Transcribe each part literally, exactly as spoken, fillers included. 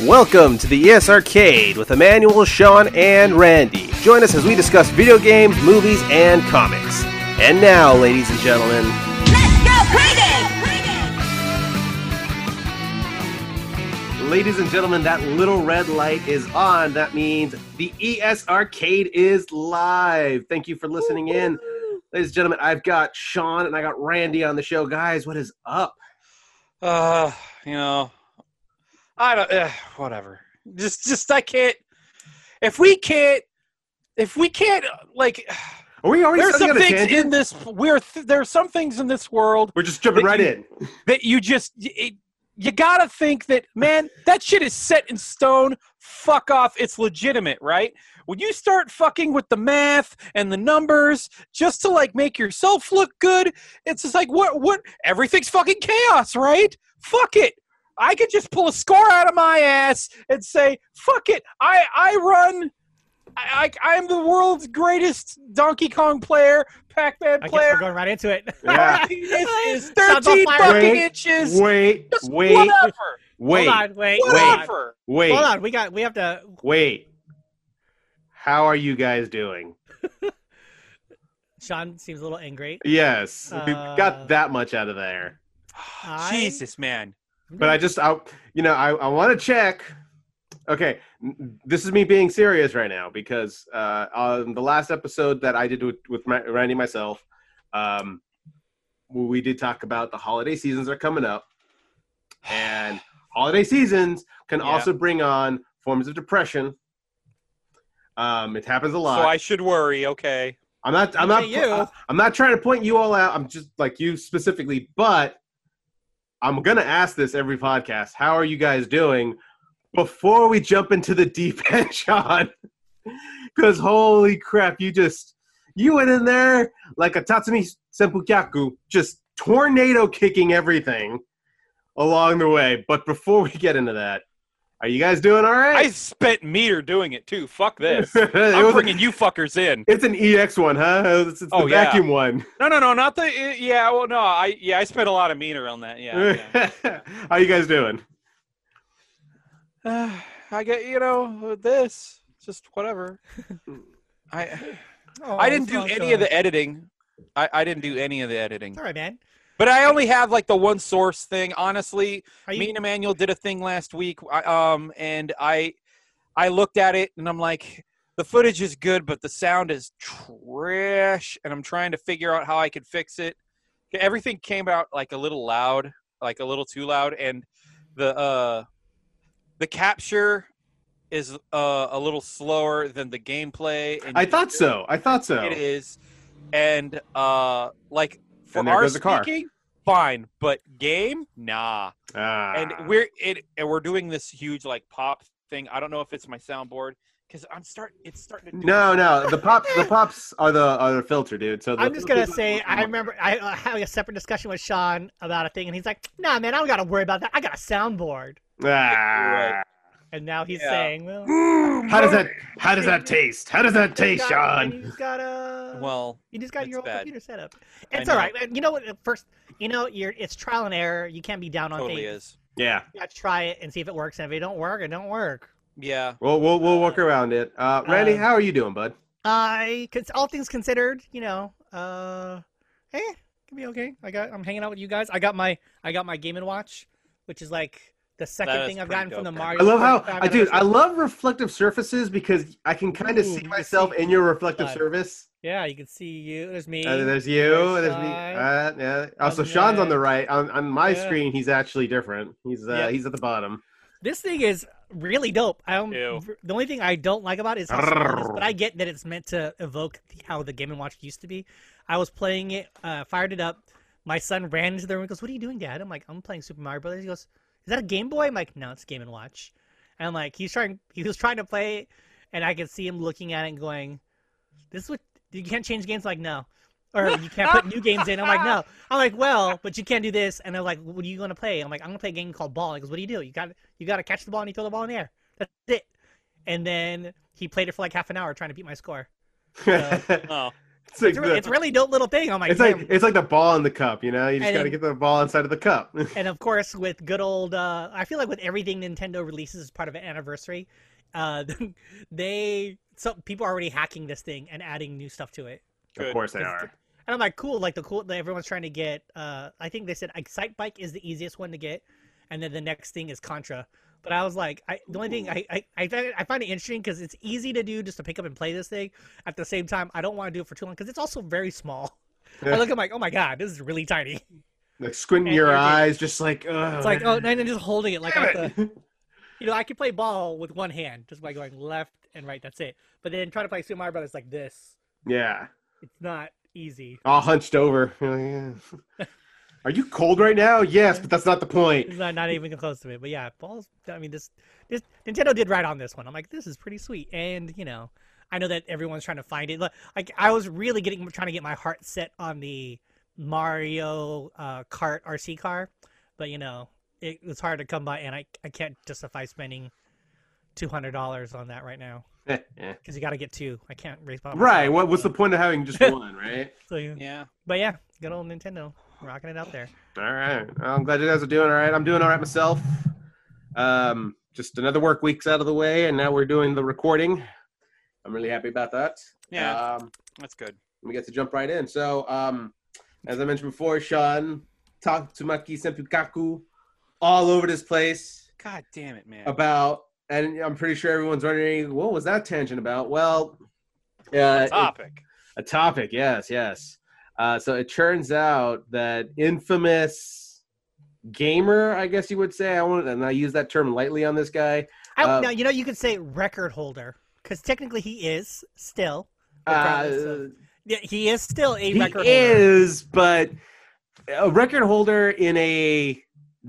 Welcome to the E S Arcade with Emmanuel, Sean, and Randy. Join us as we discuss video games, movies, and comics. And now, ladies and gentlemen, let's go crazy! Ladies and gentlemen, that little red light is on. That means the E S Arcade is live. Thank you for listening in. Ladies and gentlemen, I've got Sean and I got Randy on the show. Guys, what is up? Uh, you know, I don't, uh, whatever. Just, just, I can't, if we can't, if we can't, like, Are we already there's starting some on a things tangent? in this, we're, th- there are some things in this world We're just jumping that right you- in. that you just, it, you gotta think that, man, that shit is set in stone. Fuck off. It's legitimate, right? When you start fucking with the math and the numbers just to like make yourself look good, it's just like, what, what, everything's fucking chaos, right? Fuck it. I could just pull a score out of my ass and say, fuck it. I, I run, I, I, I'm the world's greatest Donkey Kong player, Pac-Man I guess player. we're going right into it. Yeah. It's, it's Shots on thirteen fire. fucking Wait, inches. Wait, Just wait, whatever. wait, Hold on, wait, hold on. Whatever. wait, Hold on, we got, we have to. wait. How are you guys doing? Sean seems a little angry. Yes, we Uh, got that much out of there. I- Jesus, man. But I just, I, you know, I, I want to check. Okay, n- this is me being serious right now because uh, on the last episode that I did with, with my, Randy and myself, um, we did talk about the holiday seasons are coming up, and holiday seasons can Yeah. also bring on forms of depression. Um, it happens a lot. So I should worry, okay. I'm not. I'm not. Okay, you. I'm not trying to point you all out. I'm just like you specifically, but I'm gonna ask this every podcast. How are you guys doing before we jump into the deep end, Sean? Because holy crap, you just you went in there like a Tatsumi Senpukyaku, just tornado kicking everything along the way. But before we get into that, are you guys doing all I right? spent meter doing it too. Fuck this. It I'm was a- bringing you fuckers in. It's an E X one, huh? It's, it's the Oh, yeah. vacuum one. No, no, no, not the. uh, Yeah, well, no, I yeah, I spent a lot of meter on that. Yeah. yeah. How you guys doing? Uh, I get you know with this, just whatever. I Oh, I didn't do Sean, any Sean. of the editing. I I didn't do any of the editing. It's all right, man. But I only have like the one source thing. Honestly, Are you? me and Emmanuel did a thing last week, I- um, and I, I looked at it and I'm like, the footage is good, but the sound is trash, and I'm trying to figure out how I could fix it. Everything came out like a little loud, like a little too loud, and the uh, the capture is uh, a little slower than the gameplay. And I thought so. I thought so. It is, and uh, like for And there our goes the car. speaking, fine, but game, nah. Ah. And we're it and we're doing this huge like pop thing. I don't know if it's my soundboard because I'm start. It's starting to. Do no, no. The pops, the pops are the are the filter, dude. So the, I'm just gonna say, I remember I uh, had a separate discussion with Sean about a thing, and he's like, "Nah, man, I don't gotta worry about that. I got a soundboard." Ah. Right. And now he's Yeah. saying, "Well, How does that? How does that taste? How does that you taste, got- Sean? You just got a Well, You just got it's your own bad. computer set up. I It's all know. right. man. You know what? First, you know, you're it's trial and error. You can't be down on totally things. is. Yeah. You gotta try it and see if it works. And if it don't work, it don't work. Yeah. We'll we'll we'll work around it. Uh, Randy, Um, how are you doing, bud? I, cause all things considered, you know, uh, hey, can be okay. I got, I'm hanging out with you guys. I got my, I got my Game and Watch, which is like the second That is thing I've pretty gotten from the dope. Mario. I love how forty-five I dude. I anniversary. love reflective surfaces because I can kind of Ooh, see you can myself see in your reflective inside. surface. Yeah, you can see you. There's me. Uh, there's you. There's There's me. Sean. Uh, yeah. Also, On Sean's on the- the right. On on my Yeah. screen, he's actually different. He's uh, Yeah. he's at the bottom. This thing is really dope. I don't, Ew. the only thing I don't like about it is how small it is, but I get that it's meant to evoke the, how the Game and Watch used to be. I was playing it, uh, fired it up. My son ran into the room and goes, "What are you doing, Dad?" I'm like, "I'm playing Super Mario Brothers." He goes, "Is that a Game Boy?" I'm like, "No, it's Game and Watch." And I'm like, he's trying, he was trying to play it, and I could see him looking at it and going, "This is what you can't change games." I'm like, no. Or you can't put new games in. I'm like, no. I'm like, well, but you can't do this. And they're like, what are you going to play? I'm like, I'm going to play a game called Ball. He goes, what do you do? You got you got to catch the ball and you throw the ball in the air. That's it. And then he played it for like half an hour trying to beat my score. So, Oh. It's like It's, re- the- it's really no little thing. I'm like, it's like damn. it's like the ball in the cup, you know. You just And got to then- get the ball inside of the cup. And of course, with good old, uh, I feel like with everything Nintendo releases as part of an anniversary, uh, they some people are already hacking this thing and adding new stuff to it. Of Good. course they It's- are. And I'm like, cool, like the cool, everyone's trying to get. Uh, I think they said Excite Bike is the easiest one to get, and then the next thing is Contra. But I was like, I, the only thing I I, I, find, I find it interesting because it's easy to do just to pick up and play this thing. At the same time, I don't want to do it for too long because it's also very small. I look at like, oh my god, this is really tiny. Like squinting And your you're getting- eyes, just like, ugh. It's like, oh, and then just holding it like damn I have to, it. you know, I can play ball with one hand just by going left and right. That's it. But then try to play Super Mario Brothers like this. Yeah, It's not easy. all hunched over. You're like, yeah. Are you cold right now? Yes, but that's not the point. It's not, not even close to it. But yeah, balls. I mean, this, this Nintendo did right on this one. I'm like, this is pretty sweet. And you know, I know that everyone's trying to find it. Look, Like I was really getting trying to get my heart set on the Mario uh, Kart R C car, but you know, it was hard to come by, and I I can't justify spending two hundred dollars on that right now Eh, eh. because you got to get two. I can't race by Right. myself, What, what's the so- point of having just one, right? So, yeah. Yeah. But yeah, good old Nintendo rocking it out there. All right. Well, I'm glad you guys are doing all right. I'm doing all right myself. Um, just another work week's out of the way, and now we're doing the recording. I'm really happy about that. Yeah. Um, That's good. we get to jump right in. So, um, as I mentioned before, Sean, Tatsumaki Senpukaku, all over this place God damn it, man. about, and I'm pretty sure everyone's wondering, what was that tangent about? Well, uh, it- Topic. a topic, yes, yes. Uh, so it turns out that infamous gamer, I guess you would say, I want, and I use that term lightly on this guy. I, Uh, now you know you could say record holder because technically he is still. Uh, regardless of- yeah, he is still a he record holder. is, but a record holder in a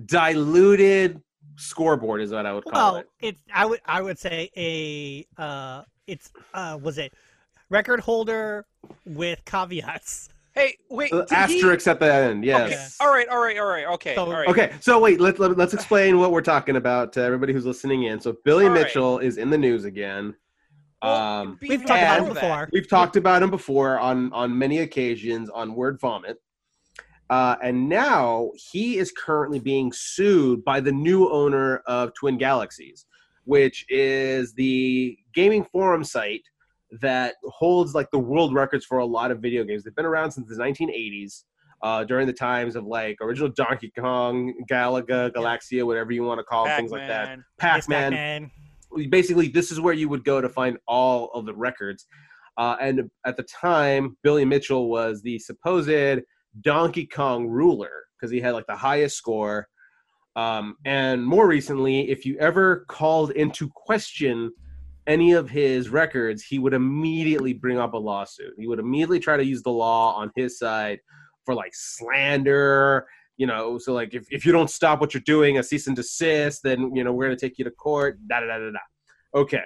diluted scoreboard is what I would call Well, it. it's I would I would say a uh it's uh was it record holder with caveats. Hey, wait. Uh, did he- Asterisks at the end, yes. Okay. All right. All right. All right. Okay. So- all right. Okay, so wait, let, let, let's explain what we're talking about to everybody who's listening in. So Billy All right. Mitchell is in the news again. Well, Um, be- We've be- talked about and- him before. We've talked about him before on, on many occasions on Word Vomit. Uh, and now he is currently being sued by the new owner of Twin Galaxies, which is the gaming forum site that holds like the world records for a lot of video games. They've been around since the nineteen eighties, uh, during the times of like original Donkey Kong, Galaga, Galaxia, whatever you want to call them, things like that. Pac-Man. Yes, Pac-Man. Pac-Man. Basically, this is where you would go to find all of the records. Uh, and at the time, Billy Mitchell was the supposed Donkey Kong ruler because he had like the highest score. Um, and more recently, if you ever called into question any of his records, he would immediately bring up a lawsuit. He would immediately try to use the law on his side for like slander. You know, so like if, if you don't stop what you're doing, a cease and desist, then, you know, we're going to take you to court, da da da da da. Okay.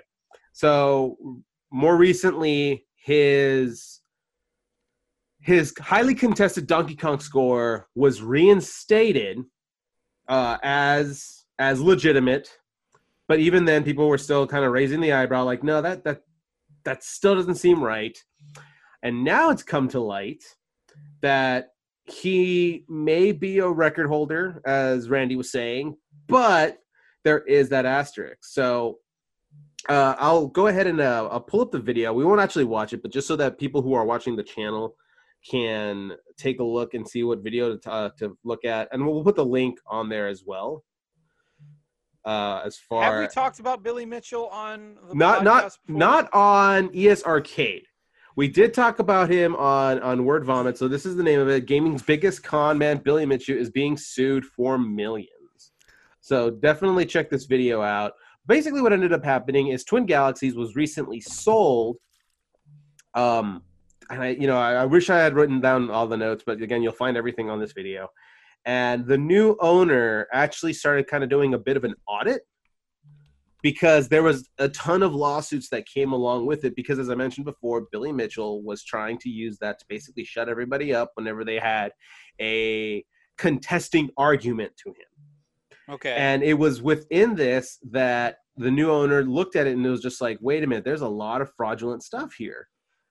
So more recently, his his highly contested Donkey Kong score was reinstated uh, as as legitimate, but even then, people were still kind of raising the eyebrow, like, no, that that that still doesn't seem right. And now it's come to light that he may be a record holder, as Randy was saying, but there is that asterisk. So uh, I'll go ahead and uh, I'll pull up the video. We won't actually watch it, but just so that people who are watching the channel can take a look and see what video to, uh, to look at. And we'll put the link on there as well. Uh, as far Have we talked about Billy Mitchell on the not not podcast before? not on E S Arcade. We did talk about him on on Word Vomit. So this is the name of it. Gaming's biggest con man, Billy Mitchell, is being sued for millions. So definitely check this video out. Basically, what ended up happening is Twin Galaxies was recently sold. Um, and I, you know, I, I wish I had written down all the notes, but again, you'll find everything on this video. And the new owner actually started kind of doing a bit of an audit because there was a ton of lawsuits that came along with it because, as I mentioned before, Billy Mitchell was trying to use that to basically shut everybody up whenever they had a contesting argument to him. Okay. And it was within this that the new owner looked at it and it was just like, wait a minute, there's a lot of fraudulent stuff here.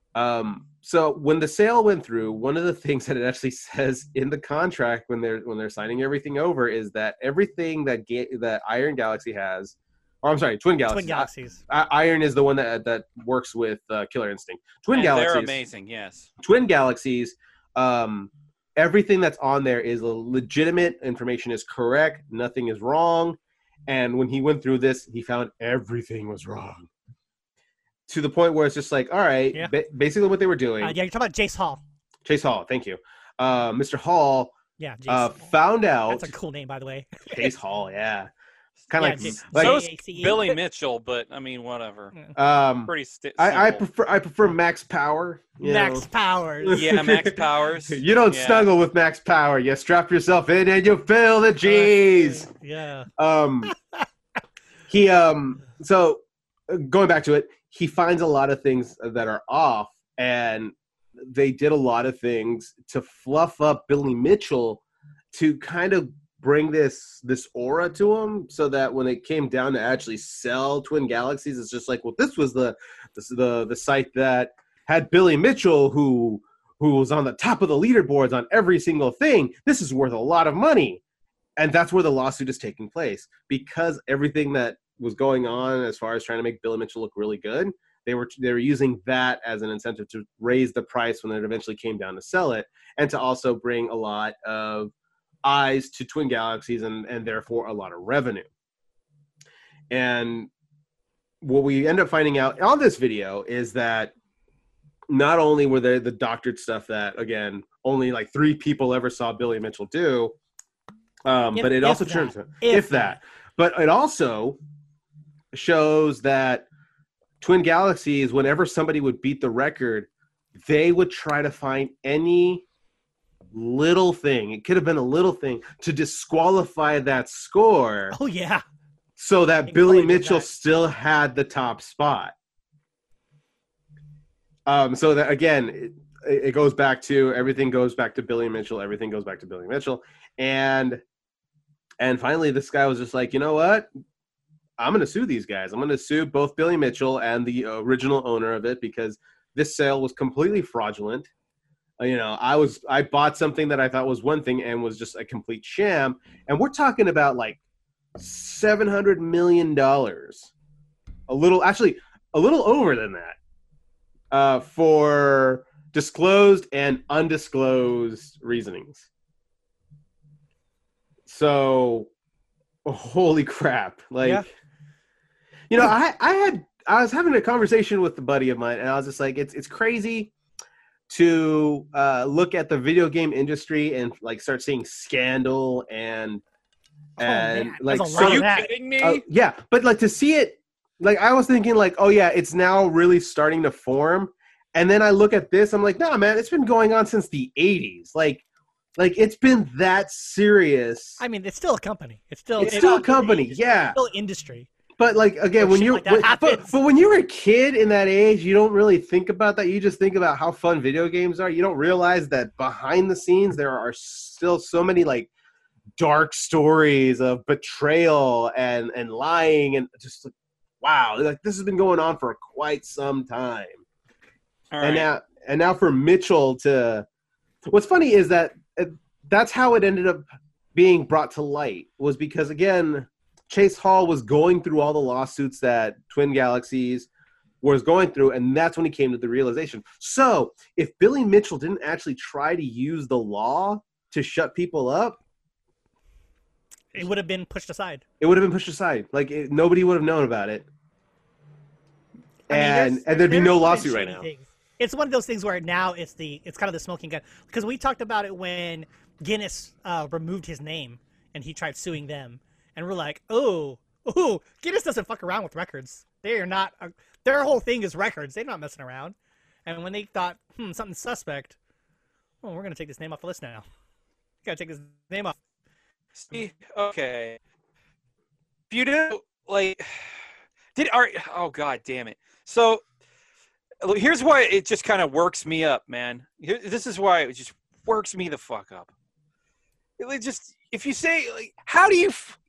Um, so when the sale went through, one of the things that it actually says in the contract when they're when they're signing everything over is that everything that ga- that Iron Galaxy has, or I'm sorry, Twin Galaxies. Twin Galaxies. I, I, Iron is the one that that works with uh, Killer Instinct. Twin And Galaxies. they're amazing. Yes. Twin Galaxies. Um, everything that's on there is legitimate. Information is correct. Nothing is wrong. And when he went through this, he found everything was wrong. To the point where it's just like, all right, Yeah. ba- basically what they were doing. Uh, yeah, you're talking about Jace Hall. Chase Hall, thank you. Uh, Mister Hall Yeah, Jace. uh, found out. That's a cool name, by the way. Chase Hall, yeah. Kind of Yeah, like, J- like So is J A C E. Billy Mitchell, but I mean, whatever. um, Pretty sti- I, I simple. prefer I prefer Max Power. you Max know. Powers. Yeah, Max Powers. You don't Yeah. snuggle with Max Power. You strap yourself in and you feel the G's. Yeah. Um, he um, so uh, going back to it, he finds a lot of things that are off, and they did a lot of things to fluff up Billy Mitchell to kind of bring this this aura to him, so that when it came down to actually sell Twin Galaxies, it's just like, well, this was the this, the the site that had Billy Mitchell, who who was on the top of the leaderboards on every single thing. This is worth a lot of money. And that's where the lawsuit is taking place, because everything that was going on as far as trying to make Billy Mitchell look really good, they were they were using that as an incentive to raise the price when it eventually came down to sell it, and to also bring a lot of eyes to Twin Galaxies and, and therefore a lot of revenue. And what we end up finding out on this video is that not only were there the doctored stuff that, again, only like three people ever saw Billy Mitchell do, Um, If- but it if also that. turns If if that. But it also shows that Twin Galaxies, whenever somebody would beat the record, they would try to find any little thing. It could have been a little thing to disqualify that score, Oh yeah. so that They Billy totally did Mitchell that. still had the top spot. Um, so that again, it, it goes back to everything goes back to Billy Mitchell. Everything goes back to Billy Mitchell, and and finally, this guy was just like, you know what? I'm going to sue these guys. I'm going to sue both Billy Mitchell and the original owner of it, because this sale was completely fraudulent. Uh, You know, I was I bought something that I thought was one thing and was just a complete sham. And we're talking about like seven hundred million dollars, a little, actually, a little over than that, uh, for disclosed and undisclosed reasonings. So, holy crap! Like, Yeah. you know, I I had I was having a conversation with a buddy of mine, and I was just like, it's it's crazy to uh, look at the video game industry and like start seeing scandal and Oh, and man, like there's a so- Are lot you of that. kidding me? uh, yeah, but like to see it, like I was thinking like, oh yeah, it's now really starting to form. And then I look at this, I'm like, nah, man, it's been going on since the eighties. Like, like it's been that serious. I mean, it's still a company. It's still It's still a company, industry. yeah. It's still industry. But like again, When when shit you're like that when- but, happens. but when you're a kid in that age, you don't really think about that. You just think about how fun video games are. You don't realize that behind the scenes there are still so many like dark stories of betrayal and and lying and just like, wow, like this has been going on for quite some time. All And right. now and now for Mitchell to, what's funny is that uh, that's how it ended up being brought to light, was because again, Chase Hall was going through all the lawsuits that Twin Galaxies was going through, and that's when he came to the realization. So if Billy Mitchell didn't actually try to use the law to shut people up, It would have been pushed aside. it would have been pushed aside. Like it, nobody would have known about it, I mean, and there's- and there'd be there's no been lawsuit right shady now. things. It's one of those things where now it's the it's kind of the smoking gun, because we talked about it when Guinness uh, removed his name and he tried suing them, and we're like, oh, oh, Guinness doesn't fuck around with records. They are not. Uh, their whole thing is records. They're not messing around. And when they thought, hmm, something's suspect, oh, we're gonna take this name off the list now. Gotta take this name off. See, okay. If you do like, did are oh god damn it. So look, here's why it just kind of works me up, man. Here, this is why it just works me the fuck up. It like, just if you say like, how do you? F-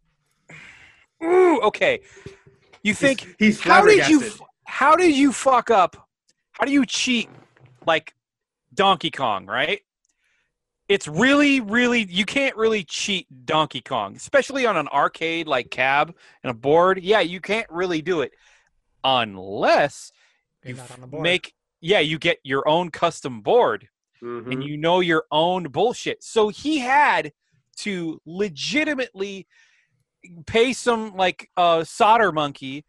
Ooh, okay. You think He's how did you? flabbergasted. f- How did you fuck up? How do you cheat like Donkey Kong, right? It's really, really, you can't really cheat Donkey Kong, especially on an arcade like cab and a board. Yeah, you can't really do it unless You're you not on the f- board. make, yeah, you get your own custom board Mhm. and you know your own bullshit. So he had to legitimately pay some like uh, solder monkey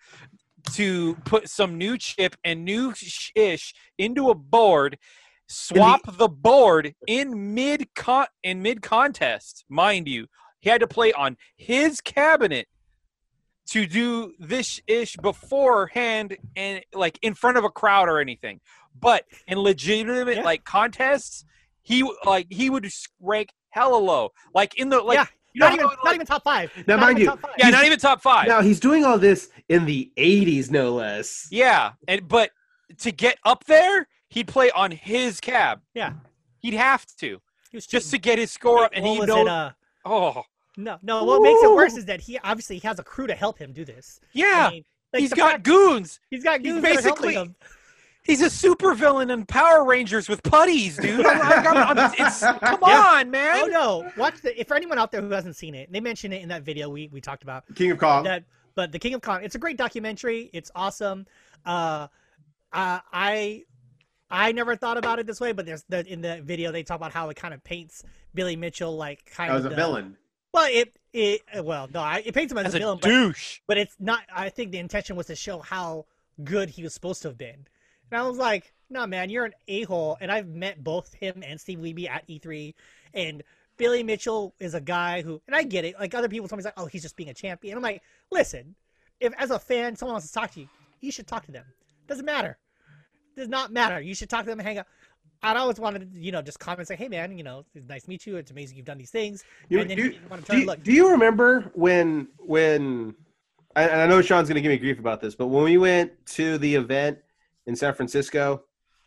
to put some new chip and new sh- ish into a board, swap the board in mid con in mid contest, mind you. He had to play on his cabinet to do this ish beforehand and like in front of a crowd or anything. But in legitimate Yeah. like contests, he like he would rank hella low. Like in the like yeah, you know not even how, not like- even top five. Now, Not mind even you, top five. yeah, not even top five. Now he's doing all this in the eighties, no less. Yeah, and but to get up there, he'd play on his cab. Yeah. He'd have to He was just to cheating. get his score up, and What he was know. it, uh, oh, no, no. What makes it worse is that he obviously he has a crew to help him do this. yeah, I mean, like, he's the got fact- goons. He's got he's goons that are basically- helping him. He's a supervillain in Power Rangers with putties, dude. I'm, like, I'm, I'm, it's come Yeah. on, man. Oh no! Watch the. If for anyone out there who hasn't seen it, they mention it in that video we we talked about. King of Kong. That, but the King of Kong. It's a great documentary. It's awesome. Uh, uh, I I never thought about it this way, but there's the in the video they talk about how it kind of paints Billy Mitchell like kind As of a the- villain. Well, it it well no, I, it paints him as, As a a villain, but, douche. but it's not. I think the intention was to show how good he was supposed to have been. And I was like, no, man, you're an a-hole. And I've met both him and Steve Wiebe at E three. And Billy Mitchell is a guy who, and I get it. Like other people tell me, like, oh, he's just being a champion. I'm like, listen, if as a fan, someone wants to talk to you, you should talk to them. Doesn't matter. Does not matter. You should talk to them and hang out. I'd always wanted to, you know, just comment, say, hey, man, you know, it's nice to meet you. It's amazing you've done these things. You- and then do, you want to turn do, look. do you remember when when I, and I know Sean's going to give me grief about this, but when we went to the event in San Francisco,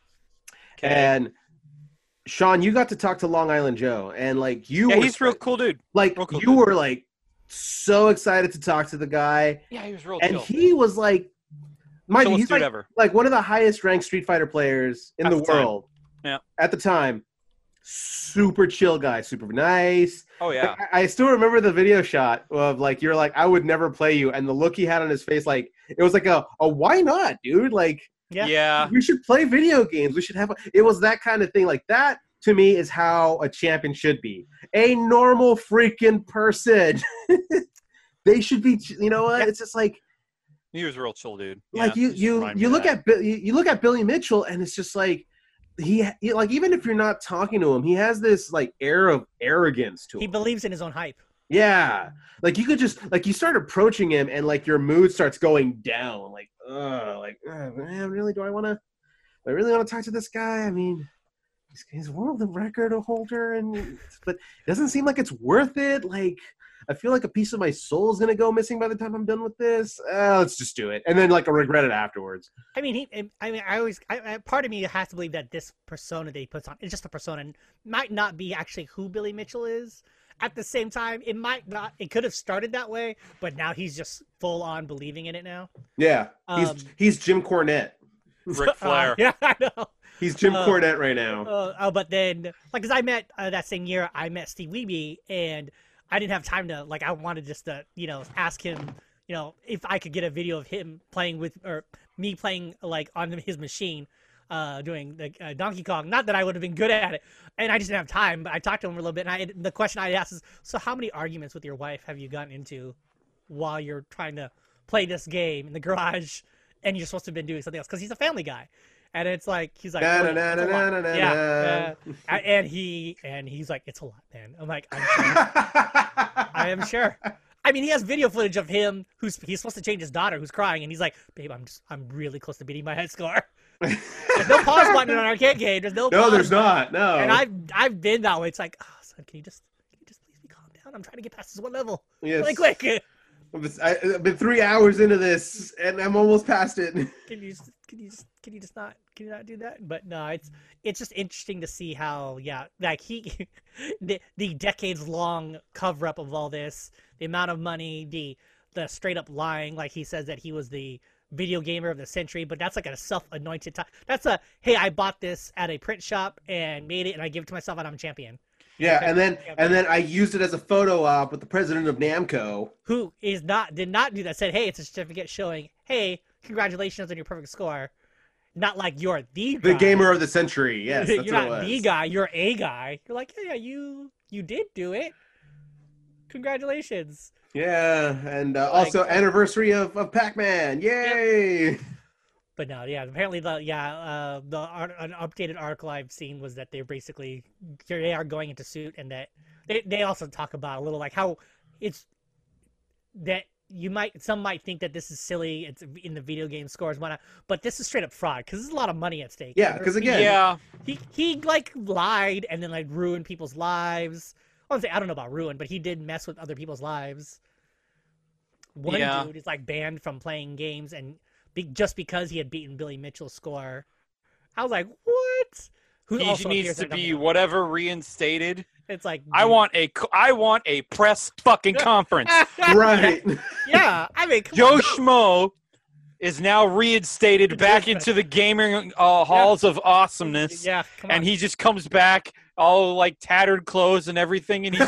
and Sean, you got to talk to Long Island Joe, and like you, Yeah, were, he's real cool, dude. like real cool you dude. were like so excited to talk to the guy, Yeah, he was real and chill. he was like, mind you, Chillest he's dude like, ever. like one of the highest ranked Street Fighter players in At the the time. world. Yeah. At the time, super chill guy, super nice. Oh yeah. I, I still remember the video shot of like you're like I would never play you, and the look he had on his face, like it was like a, a why not, dude? Like Yeah. Yeah. we should play video games. We should have. A, it was that kind of thing. Like that to me is how a champion should be. A normal freaking person. They should be. You know what? Yeah. It's just like He was a real chill, dude. like Yeah, you just you remind me you of look that. at Bi- you, you look at Billy Mitchell, and it's just like. He, he like even if you're not talking to him, he has this like air of arrogance to him. He believes in his own hype. Yeah, like you could just like you start approaching him, and like your mood starts going down. Like, uh, like uh, man, really? Do I want to? Do I really want to talk to this guy? I mean, he's, he's world record holder, and but it doesn't seem like it's worth it. Like, I feel like a piece of my soul is gonna go missing by the time I'm done with this. Uh, let's just do it, and then like I regret it afterwards. I mean, he. I mean, I always. I, I, part of me has to believe that this persona that he puts on is just a persona, and might not be actually who Billy Mitchell is. At the same time, it might not. It could have started that way, but now he's just full on believing in it now. Yeah, he's Um, he's Jim Cornette. Ric Flair. Uh, yeah, I know. He's Jim uh, Cornette right now. Uh, uh, but then, like, cause I met uh, that same year, I met Steve Wiebe, and I didn't have time to like. I wanted just to, you know, ask him, you know, if I could get a video of him playing with or me playing like on his machine, uh, doing the uh, Donkey Kong. Not that I would have been good at it, and I just didn't have time. But I talked to him for a little bit, and I, the question I asked is, so how many arguments with your wife have you gotten into while you're trying to play this game in the garage, and you're supposed to have been doing something else? Because he's a family guy. And it's like he's like, Na, "Oh, na, it's na, a na, lot." na, na, yeah, na. uh, and he and he's like, it's a lot, man. I'm like, I'm sure. I am sure. I mean, he has video footage of him who's he's supposed to change his daughter who's crying, and he's like, babe, I'm just I'm really close to beating my head score. There's no pause button on an arcade game. There's no. No, pause there's button. not. No. And I've I've been that way. It's like, oh, son, can you just can you just please be calm down? I'm trying to get past this one level. Yes. Really quick. I- I've been three hours into this, and I'm almost past it. Can you just can you just can you just not can you not do that? But no, it's it's just interesting to see how yeah, like he the the decades long cover up of all this, the amount of money, the the straight up lying, like he says that he was the video gamer of the century, but that's like a self-anointed title. That's a, hey, I bought this at a print shop and made it, and I give it to myself, and I'm a champion. Yeah, and then and then I used it as a photo op with the president of Namco. Who is not did not do that? Said, hey, it's a certificate showing, hey, congratulations on your perfect score. Not like you're the guy. The gamer of the century. Yes, that's you're what not it was. the guy. You're a guy. You're like, yeah, yeah, you you did do it. Congratulations. Yeah, and uh, Like- also anniversary of, of Pac-Man. Yay! But no, yeah, apparently the yeah uh, the art, an updated article I've seen was that they're basically they are going into suit, and that they they also talk about a little like how it's that you might some might think that this is silly, it's in the video game scores, whatnot, but this is straight up fraud because there's a lot of money at stake. Yeah, because again, Yeah. he he like lied and then like ruined people's lives. I don't say I don't know about ruin, but he did mess with other people's lives. One Yeah. dude is like banned from playing games and be, just because he had beaten Billy Mitchell's score. I was like, what? Who He also needs appears to in be Double- whatever reinstated. It's like I dude. want a c- I want a press fucking conference. right? Yeah, I mean, come Joe on. Schmo is now reinstated back into the gaming uh, halls of awesomeness, Yeah, come on. and he just comes back all like tattered clothes and everything, and he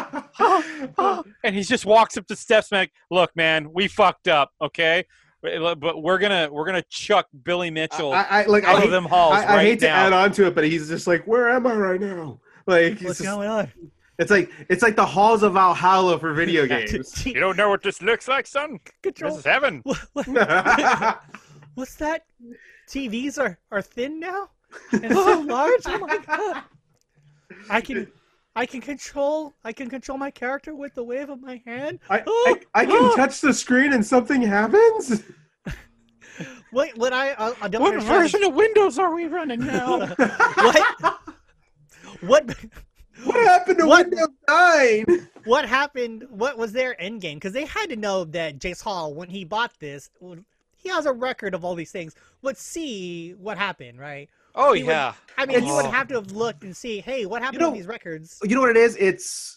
just and he just walks up the steps and like, look, man, we fucked up, okay, but we're gonna we're gonna chuck Billy Mitchell I, I like. out I, of them halls I, I right hate to now. add on to it, but he's just like, where am I right now? Like, he's What's just, going on? it's like it's like the halls of Valhalla for video games. You don't know what this looks like, son? Control. This is heaven. What- what- What's that? T Vs are, are thin now and so large. Oh my god! I can, I can control. I can control my character with the wave of my hand. I, I, I can touch the screen and something happens. Wait, what I I, I don't What understand is- version of Windows are we running now? what? What? What happened to What? Windows nine? What happened? What was their end game? Because they had to know that Jace Hall, when he bought this, he has a record of all these things. Would see what happened, right? Oh He would- yeah. I mean, you would Oh. have to have looked and see, hey, what happened know- to these records? You know what it is? It's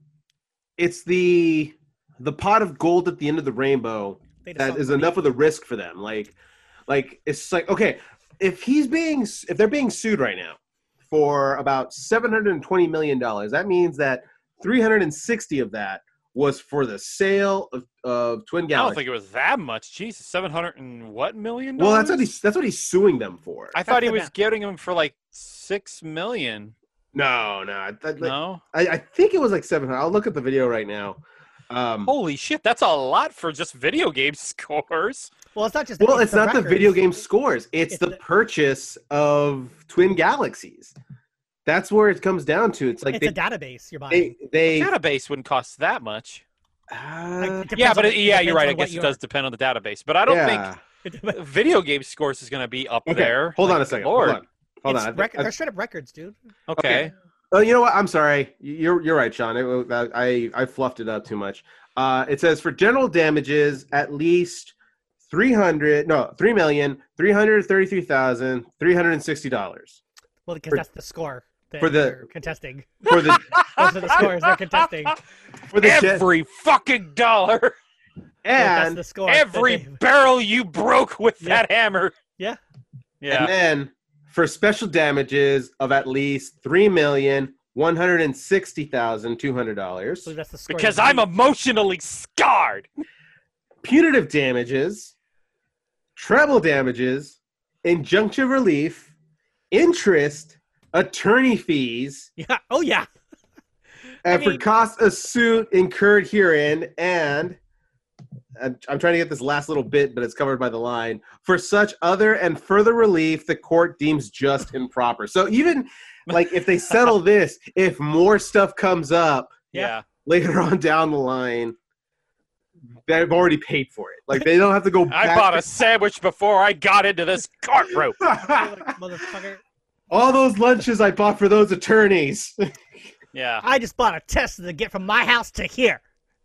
it's the the pot of gold at the end of the rainbow They just that saw is the money. enough of the risk for them. Like, like it's like okay, if he's being if they're being sued right now for about seven hundred and twenty million dollars, that means that three hundred and sixty of that was for the sale of, of Twin I don't Galaxy. think it was that much. Jesus, seven hundred and what million? Well, that's what dollars? he's that's what he's suing them for. I thought he That's the was getting them for like six million. No, no, I, I, No, I, I think it was like seven hundred. I'll look at the video right now. Um, holy shit, that's a lot for just video game scores. Well, it's not just. well, it's, the not the video records. game scores; it's, It's the, the- purchase of Twin Galaxies. That's where it comes down to. It's like It's they, a database you're buying. they, they Database wouldn't cost that much. uh, Like, it depends Yeah, on but what- it, yeah, depends you're right. I on what guess it you're- does depend on the database, but I don't yeah. think video game scores is going to be up Okay, there. hold Like, on a good second. Lord. Hold on. Hold It's on. I- rec- I- they're straight up records, dude. Okay. Oh, you know what? I'm sorry. You're you're right, Sean. It, I I fluffed it up too much. Uh, it says for general damages, at least three hundred no three million three hundred thirty three thousand three hundred and sixty dollars Well, because For- that's the score that for the- they're contesting. for the Those are the scores they're contesting. for the gen- Every fucking dollar, That's and the score. that every they- barrel you broke with Yeah. that hammer. Yeah. Yeah. and then for special damages of at least three million one hundred and sixty thousand two hundred I dollars. believe that's the score. Because that I'm they- emotionally scarred. Punitive damages, treble damages, injunctive relief, interest, attorney fees, Yeah. Oh yeah. and mean- for costs of suit incurred herein, and I'm, I'm trying to get this last little bit, but it's covered by the line, for such other and further relief the court deems just and proper. So even like if they settle this, if more stuff comes up Yeah. Yeah. later on down the line, they've already paid for it. Like they don't have to go I back. bought a sandwich before I got into this cart rope. Motherfucker. All those lunches I bought for those attorneys. Yeah. I just bought a Tesla to get from my house to here.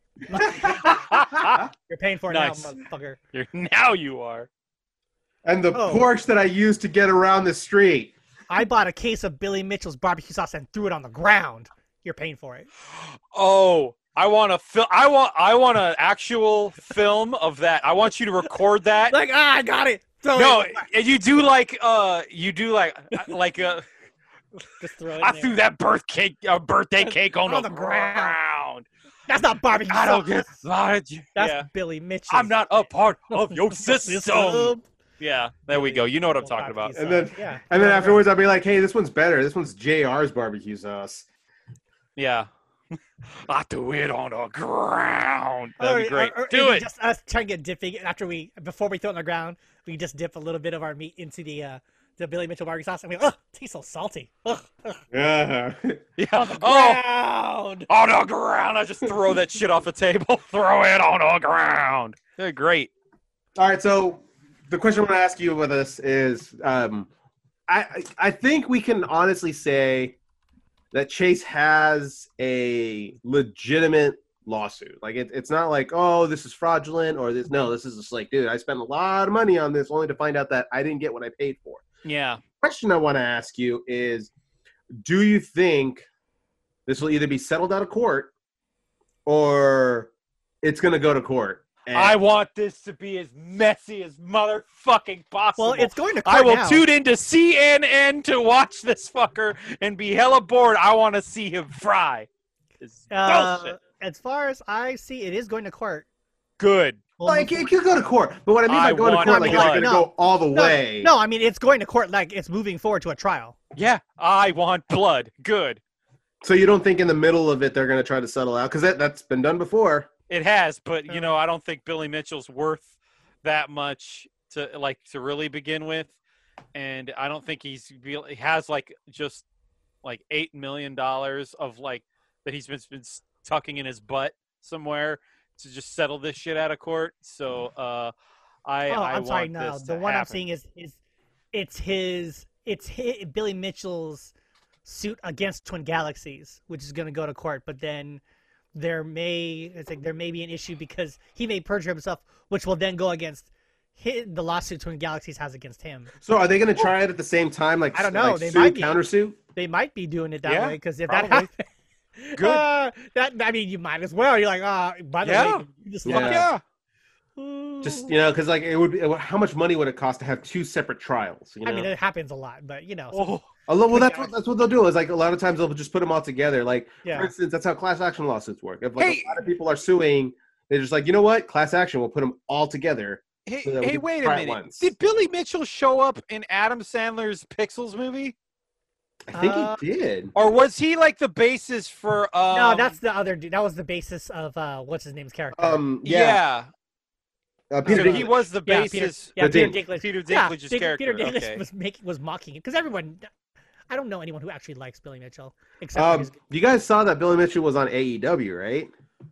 You're paying for it Nice. now, motherfucker. You're, now you are. And the Oh. Porsche that I used to get around the street. I bought a case of Billy Mitchell's barbecue sauce and threw it on the ground. You're paying for it. Oh, I want a fil- I want I want an actual film of that. I want you to record that. Like, ah, I got it. Throw No, it. and you do like uh, you do like like uh, Just throw it. I in threw there. that birth cake, uh, birthday cake on, On the, the ground. ground. That's not barbecue I don't sauce. get. Why did you- That's yeah. Billy Mitchell. I'm not a part of your system. Yeah, there we go. You know what I'm Well, talking about. barbecue And then- sauce, yeah. And then Yeah, afterwards, I'll be like, "Hey, this one's better. This one's J R's barbecue sauce." Yeah. I threw it on the ground. Or- That'd be great. or- or Do even it. Just us trying to get dipping after we before we throw it on the ground. We just dip a little bit of our meat into the uh, the Billy Mitchell barbecue sauce, and we ugh, tastes so salty. Ugh, ugh. Yeah. Yeah. On the Oh, ground. on the ground. I just throw that shit off the table. Throw it on the ground. They're great. All right. So the question I'm going to ask you with this is, um, I I I think we can honestly say that Chase has a legitimate lawsuit. Like it, it's not like, oh, this is fraudulent or this. No, this is just like, dude, I spent a lot of money on this only to find out that I didn't get what I paid for. Yeah. Question I want to ask you is, do you think this will either be settled out of court or it's going to go to court? And I want this to be as messy as motherfucking possible. Well, it's going to court I will now. tune into C N N to watch this fucker and be hella bored. I want to see him fry. It's Uh, bullshit. as far as I see, it is going to court. Good. We'll like move it could go to court, but what I mean by I going to want court, like, is it blood. going to No. go all the No, way? No, I mean it's going to court. Like it's moving forward to a trial. Yeah, I want blood. Good. So you don't think in the middle of it they're going to try to settle out? Because that, that's been done before. It has, but you Uh. know, I don't think Billy Mitchell's worth that much to like to really begin with, and I don't think he's he has like just like eight million dollars of like that he's been, been tucking in his butt somewhere to just settle this shit out of court. So uh, I Oh, I I'm want sorry. No, this the to one I'm happen. seeing is is it's his it's his, Billy Mitchell's suit against Twin Galaxies, which is going to go to court. But then there may it's like there may be an issue because he may perjure himself, which will then go against his, the lawsuit Twin Galaxies has against him. So are they going to try it at the same time? Like I don't know, Like they suit, might be. countersuit. They might be doing it that Yeah, way because if probably. that happens, Good. Uh, that I mean, you might as well. You're like, ah, by the Yeah. way, you just Yeah. Fuck yeah. Just you know, because like it would. Be, how much money would it cost to have two separate trials? You know. I mean, it happens a lot, but you know, so- Oh, Although, well, Twin that's what that's what they'll do. Is like a lot of times they'll just put them all together. Like yeah. for instance, that's how class action lawsuits work. If like Hey. a lot of people are suing, they're just like, you know what, class action, we'll put them all together. hey, So that we hey can wait a try it minute. once. Did Billy Mitchell show up in Adam Sandler's Pixels movie? I think Uh, he did. Or was he like the basis for um no, that's the other dude. That was the basis of uh, what's his name's character. Um, yeah. yeah, Uh, Peter So he Dinklage. was the yeah, basis. Peter, yeah, The Peter Dink. Dinklage. Peter Yeah, Dinklage's Peter- character. Peter Dinklage okay. was making was mocking it because everyone. I don't know anyone who actually likes Billy Mitchell except for Um, his, you guys saw that Billy Mitchell was on A E W, right?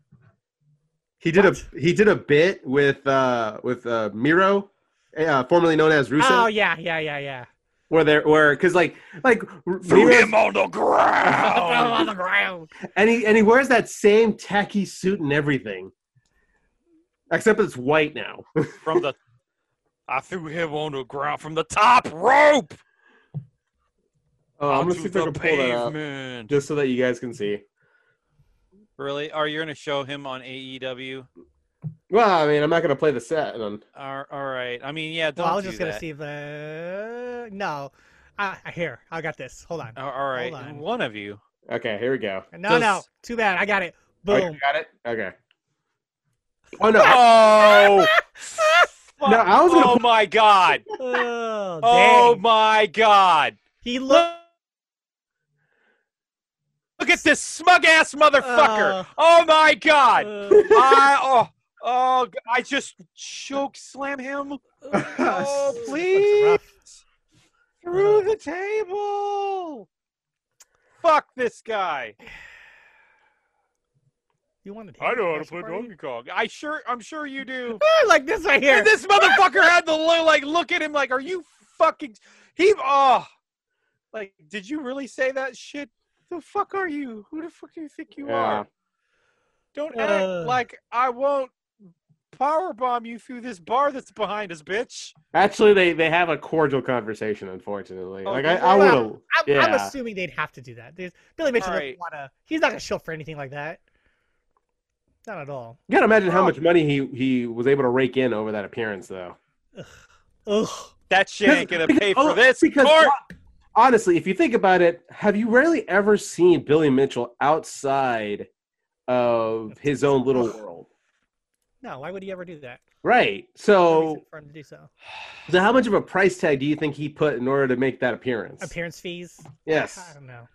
He did What? a he did a bit with uh with uh Miro, uh, formerly known as Russo, Oh yeah, yeah, yeah, yeah. where there where because like like Threw Miro's- him on the Throw him ground. on the ground. and he and he wears that same tacky suit and everything, except it's white now. From the I threw him on the ground from the top rope. Oh, I'm gonna onto see if I the can pull that up pavement. just so that you guys can see. Really? Are you gonna show him on A E W? Well, I mean, I'm not gonna play the set. On... All all right. I mean, yeah. Don't Well, I was do just gonna that. see if uh, no. Uh, here, I got this. Hold on. All all right. Hold on. One of you. Okay, here we go. No, does- no, too bad. I got it. Oh, you Boom. got it. Okay. Oh no! Oh. No, I was gonna Oh put- my God. Oh, Oh dang. my God. He looked. Look at this smug ass motherfucker. Uh, Oh my God. Uh, I oh oh I just choke slam him Oh, looks please. rough. through the table. Fuck this guy. You wanted I know how to Bachelor play Party? Donkey Kong. I sure I'm sure you do. Ah, like this right here. And this motherfucker had to look like look at him like, are you fucking he oh like did you really say that shit? The fuck are you? Who the fuck do you think you Yeah. are? Don't Uh. act like I won't power bomb you through this bar that's behind us, bitch. Actually, they they have a cordial conversation. Unfortunately, Oh, like do I, they? I would have. I'm, I'm Yeah. assuming they'd have to do that. There's, Billy Mitchell All doesn't right. want to. He's not gonna show up for anything like that. Not at all. You gotta imagine how Oh. much money he he was able to rake in over that appearance, though. Ugh. That shit ain't gonna pay for oh, this. Because Court. honestly, if you think about it, have you rarely ever seen Billy Mitchell outside of his own little world? No, why would he ever do that? Right. No So, reason for him to do so. so how much of a price tag do you think he put in order to make that appearance? Appearance fees? I Yes. don't know.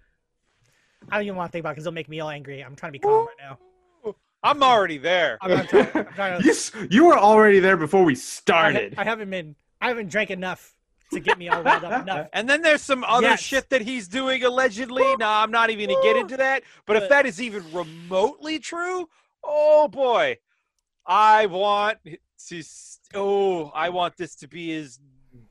I don't even want to think about it because it'll make me all angry. I'm trying to be calm right now. I'm already there. I'm, I'm trying, I'm trying to, You, s- you were already there before we I, started. ha- I haven't been. I haven't drank enough to get me all riled up enough. And then there's some other Yes. shit that he's doing allegedly. Now I'm not even gonna get into that. But if But- that is even remotely true, oh boy, I want to. Oh, I want this to be as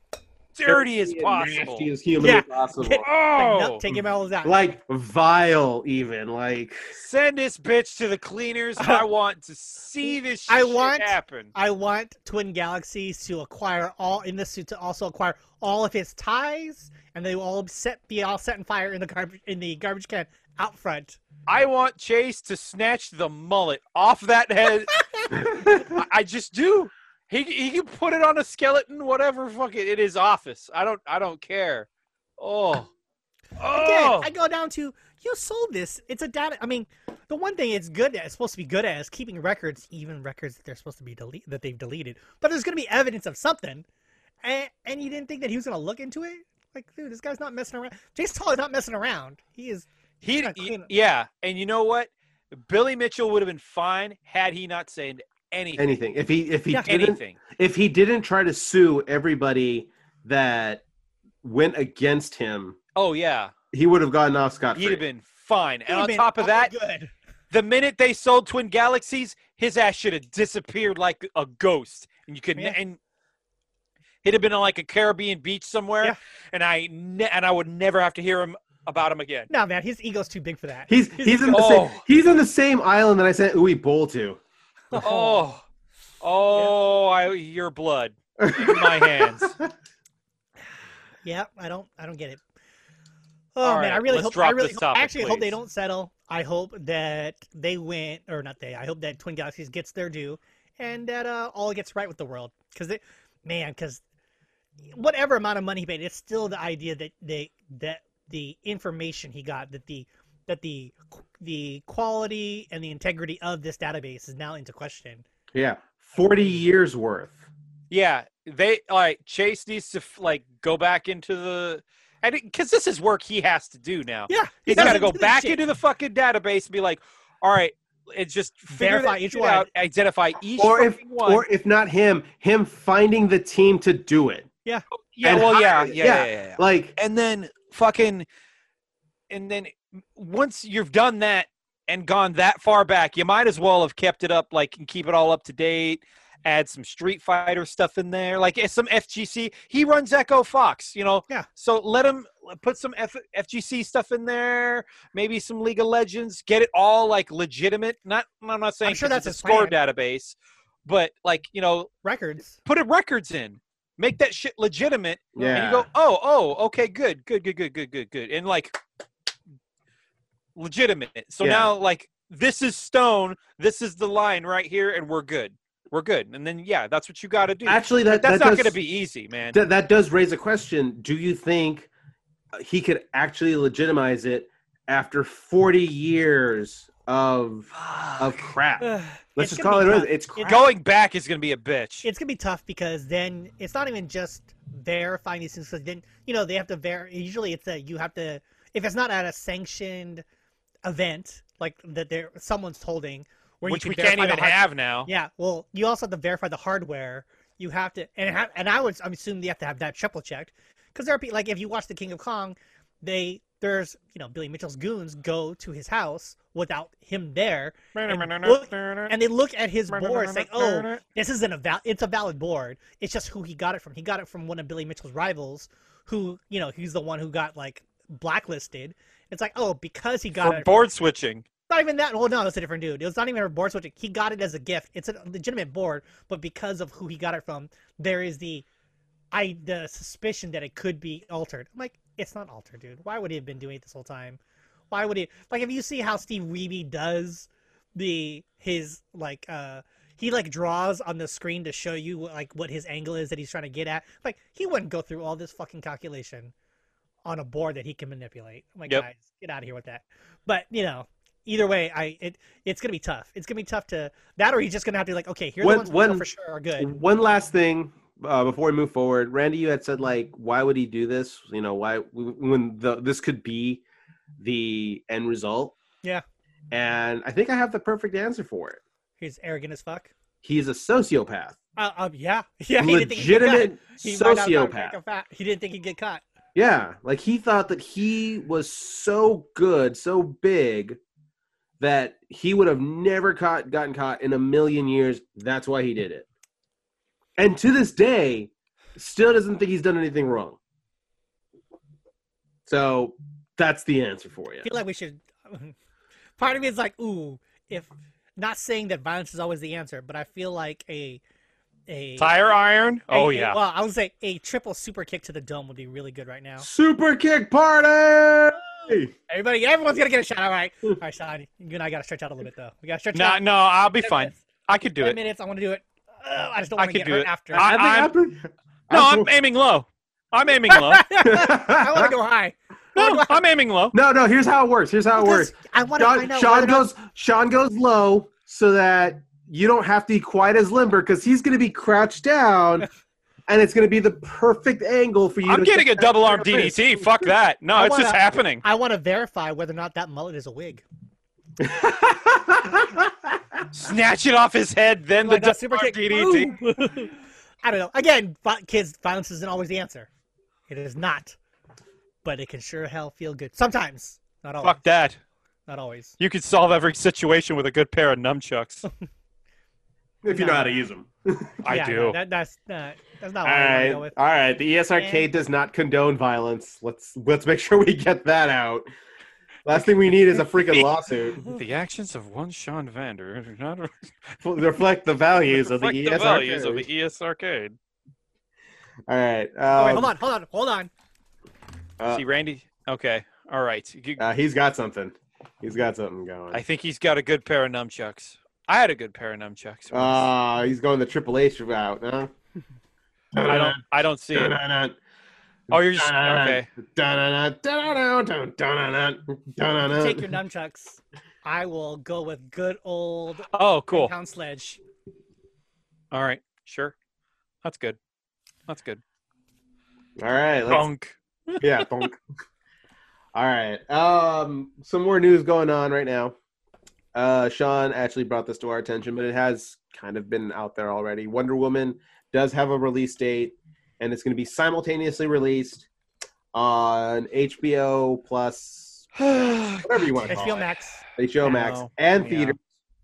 dirty as and possible. nasty as humanly Yeah. possible. Get- Oh, Like, no, take him out of that. Like vile, even like. send this bitch to the cleaners. I want to see this I shit want- happen. I want Twin Galaxies to acquire all in this suit to also acquire all of his ties, and they will all set be all set in fire in the garbage in the garbage can out front. I want Chase to snatch the mullet off that head. I, I just do. He he can put it on a skeleton, whatever. Fuck it, in his office. I don't I don't care. Oh, Again, oh. I go down to you sold this. It's a data. I mean, the one thing it's good at, it's supposed to be good at is keeping records, even records that they're supposed to be delete that they've deleted. But there's gonna be evidence of something, and and you didn't think that he was gonna look into it. Like, dude, this guy's not messing around. Jason Todd is not messing around. He is. He trying to clean up. yeah, and you know what? Billy Mitchell would have been fine had he not said anything. Anything. If he if he Yeah. didn't Anything. if he didn't try to sue everybody that went against him, Oh yeah, he would have gotten off scot he'd free. have been fine. He'd And on been top of all that, good. the minute they sold Twin Galaxies, his ass should have disappeared like a ghost, and you could Yeah. and he'd have been on like a Caribbean beach somewhere, Yeah. and I ne- and I would never have to hear him about him again. No, man, his ego's too big for that. He's His he's in the Oh. same he's in the same island that I sent Uwe Boll to. Oh, oh, I your blood in my hands. Yeah, I don't, I don't get it. Oh All man, right, I really let's hope. drop I really this hope, topic, actually hope they please. don't settle. I hope that they win, or not they. I hope that Twin Galaxies gets their due, and that uh, all gets right with the world. Because they, man, because whatever amount of money he paid, it's still the idea that they that the information he got, that the that the the quality and the integrity of this database is now into question. Yeah. Forty years worth. Yeah, they all right. Chase needs to like go back into the and because this is work he has to do now. Yeah, He's got to doesn't go do this back shit. into the fucking database and be like, all right, it's just figure Verify that each shit one. out, identify each Or if fucking one. or if not him, him finding the team to do it. yeah, and well, yeah, hire- yeah, yeah. yeah, yeah, yeah. Like And then fucking, and then once you've done that and gone that far back, you might as well have kept it up, like, and keep it all up to date. Add some Street Fighter stuff in there, like some F G C. He runs Echo Fox, you know. Yeah. So let him put some F- FGC stuff in there. Maybe some League of Legends. Get it all like legitimate. Not, I'm not saying I'm sure 'cause that's it's a his score plan. database, but like you know, Records. put a records in. Make that shit legitimate. And yeah. you go, oh, oh, okay, good, good, good, good, good, good, good, and like legitimate. So Yeah. now, like, this is stone. This is the line right here, and we're good. We're good. And then, yeah, that's what you got to do. Actually, that That's that not does, going to be easy, man. that, that does raise a question. Do you think he could actually legitimize it after forty years of of crap? Ugh, Let's it's just gonna call it be what it tough. is. It's It's- crap. Going back is going to be a bitch. It's gonna be tough because then it's not even just verifying these things. Because then you know they have to ver. Usually, it's that you have to if it's not at a sanctioned event like that there someone's holding where which you we can can't verify even the hard- have now. Yeah, well, you also have to verify the hardware. You have to, and ha- and I would, I'm assuming you have to have that triple checked because there are people like if you watch the King of Kong, they there's you know Billy Mitchell's goons go to his house without him there, and, look, and they look at his board saying, "Oh, this isn't a val- it's a valid board. It's just who he got it from. He got it from one of Billy Mitchell's rivals, who you know he's the one who got like blacklisted. It's like, oh, because he got For it. board switching. Not even that. Well, no, that's a different dude. It was not even a board switching. He got it as a gift. It's a legitimate board, but because of who he got it from, there is the, I the suspicion that it could be altered. I'm like, it's not altered, dude. Why would he have been doing it this whole time? Why would he? Like, if you see how Steve Wiebe does the his like uh he like draws on the screen to show you like what his angle is that he's trying to get at. Like he wouldn't go through all this fucking calculation on a board that he can manipulate. I'm like, Yep. guys, get out of here with that. But you know, either way, I it it's gonna be tough. It's gonna be tough to that, or he's just gonna have to be like, okay, here's When- the ones we know when- for sure are good. One last thing uh, before we move forward, Randy, you had said like, why would he do this? You know, why when the this could be the end result? Yeah. And I think I have the perfect answer for it. He's arrogant as fuck. He's a sociopath, Uh, uh, yeah, yeah. He didn't think he'd get legitimate caught. He might not have sociopath. gotten a fat- He didn't think he'd get caught. Yeah, like he thought that he was so good, so big, that he would have never caught, gotten caught in a million years. That's why he did it. And to this day, still doesn't think he's done anything wrong. So that's the answer for you. I feel like we should. Part of me is like, ooh, if not saying that violence is always the answer, but I feel like a a Tire iron? a- Oh a- yeah. well, I would say a triple super kick to the dome would be really good right now. Super kick party! Everybody, everyone's gonna get a shot. All right, all right, Sean. You and I gotta stretch out a little bit though. We gotta stretch No, out. no, I'll be Ten fine. minutes. I could do Ten it. minutes. I want to do it. Uh, I just don't I want to could get do hurt it. after. I- I think I'm- after, No, I'm after- aiming low. I'm aiming low. I want to go high. No, I'm aiming low. no, no. Here's how it works. Here's how it works. Because I want to Sean, find out. Sean whether or not- goes. Sean goes low so that you don't have to be quite as limber because he's going to be crouched down, and it's going to be the perfect angle for you. I'm to getting a get double that arm D D wrist. T. Fuck that. No, I it's just wanna- happening. I want to verify whether or not that mullet is a wig. Snatch it off his head, then the Like that double super arm kick. D D T. Ooh. I don't know. Again, vi- kids, violence isn't always the answer. It is not, but it can sure hell feel good sometimes. Not always. Fuck that. Not always. You could solve every situation with a good pair of nunchucks. If you know how to use them. I Yeah, do. no, that, that's uh, that's not All what I want to right, go with. all right. The E S Arcade does not condone violence. Let's let's make sure we get that out. Last thing we need is a freaking lawsuit. The actions of one Sean Vander do not Reflect the values of the reflect E the S values Arcade. of the E S Arcade. All right. Oh, wait, Um, hold on, hold on, hold on. uh, See, Randy? Okay. All right. You- uh, he's got something. He's got something going. I think he's got a good pair of nunchucks. I had a good pair of nunchucks. Uh, he's going the Triple H route, huh? I don't. I don't see it. Oh, you're just okay. Take your nunchucks. I will go with good old Oh, cool. pound sledge. All right. Sure. That's good. That's good. All right. Let's, Bunk. yeah. Bonk. All right. Um, some more news going on right now. Uh, Sean actually brought this to our attention, but it has kind of been out there already. Wonder Woman does have a release date, and it's going to be simultaneously released on H B O Plus, whatever you want to H call B O it. Max. H B O I Max know. and Yeah. theater.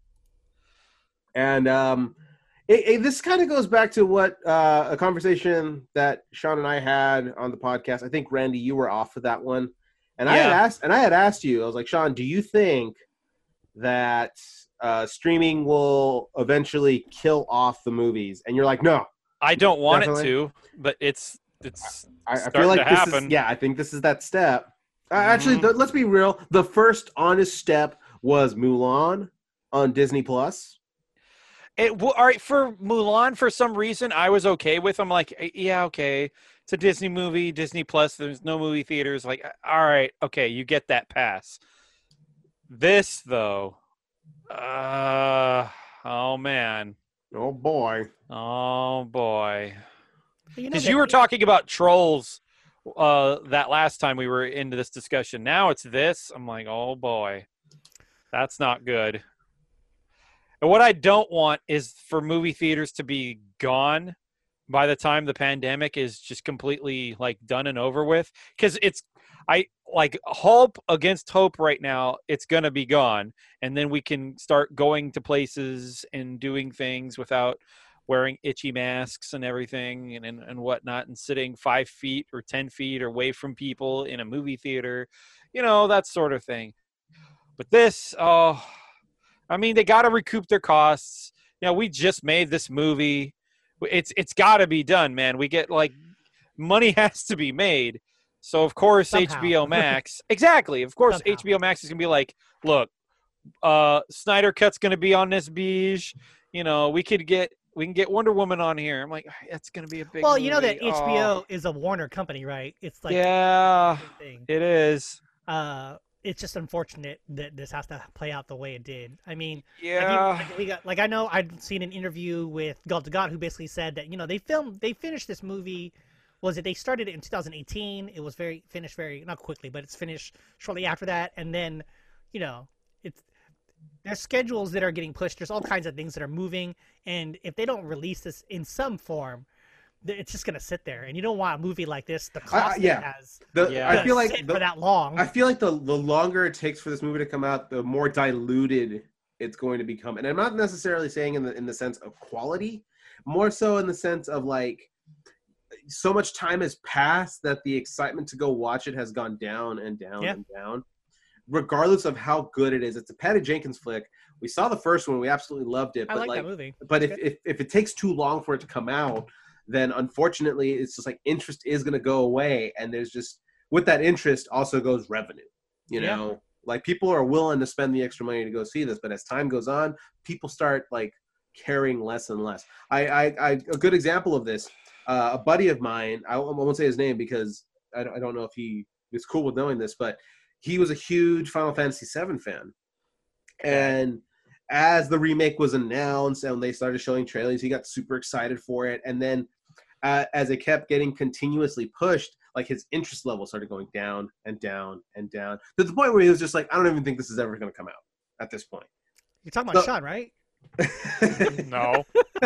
And um, it, it, this kind of goes back to what uh, a conversation that Sean and I had on the podcast. I think Randy, you were off for that one, and I had Yeah. asked, and I had asked you. I was like, Sean, do you think that uh, streaming will eventually kill off the movies? And you're like, no. I don't want Definitely. it to, but it's it's I, I starting feel like to this happen. is yeah. I think this is that step. Uh, actually, Mhm. th- let's be real. The first honest step was Mulan on Disney Plus. It w- all right for Mulan. For some reason, I was okay with. I'm like, eh, yeah, okay. It's a Disney movie, Disney Plus. There's no movie theaters. Like, all right, okay, you get that pass. This though, uh, oh man, Oh boy. oh boy. You know Because that- you were talking about trolls uh, that last time we were into this discussion. Now it's this. I'm like, oh boy, that's not good. And what I don't want is for movie theaters to be gone by the time the pandemic is just completely like done and over with. Because it's, I like hope against hope right now. It's gonna be gone, and then we can start going to places and doing things without wearing itchy masks and everything and, and, and whatnot, and sitting five feet or ten feet away from people in a movie theater, you know, that sort of thing. But this, oh, I mean, they got to recoup their costs. You know, we just made this movie. It's it's got to be done, man. We get like money has to be made. So of course Somehow. H B O Max, exactly. Of course Somehow. H B O Max is gonna be like, look, uh, Snyder Cut's going to be on this beige. You know, we could get we can get Wonder Woman on here. I'm like, that's going to be a big. Well, you know that movie. H B O Oh. is a Warner company, right? It's like Yeah, the same thing. it is. Uh, it's just unfortunate that this has to play out the way it did. I mean, Yeah. Like, like we got, like I know I'd seen an interview with Gal Gadot who basically said that you know they filmed, they finished this movie. Was it they started it in two thousand eighteen? It was very finished very not quickly, but it's finished shortly after that. And then, you know, it's there's schedules that are getting pushed. There's all kinds of things that are moving, and if they don't release this in some form, th- it's just gonna sit there. And you don't want a movie like this. The cost yeah. it has The, Yeah. I to feel like sit the, for that long. I feel like the the longer it takes for this movie to come out, the more diluted it's going to become. And I'm not necessarily saying in the in the sense of quality, more so in the sense of like so much time has passed that the excitement to go watch it has gone down and down Yeah. and down. Regardless of how good it is, it's a Patty Jenkins flick. We saw the first one, we absolutely loved it. I But like like, that movie. but if, Good. if if it takes too long for it to come out, then unfortunately it's just like interest is going to go away, and there's just with that interest also goes revenue. You Yeah. know, like people are willing to spend the extra money to go see this, but as time goes on, people start like caring less and less. I I, I a good example of this, uh, a buddy of mine, I, I won't say his name because I don't, I don't know if he is cool with knowing this, but he was a huge Final Fantasy seven fan, and as the remake was announced and they started showing trailers, he got super excited for it. And then uh, as it kept getting continuously pushed, like his interest level started going down and down and down to the point where he was just like, I don't even think this is ever going to come out at this point. You're talking about So- Sean, right? No.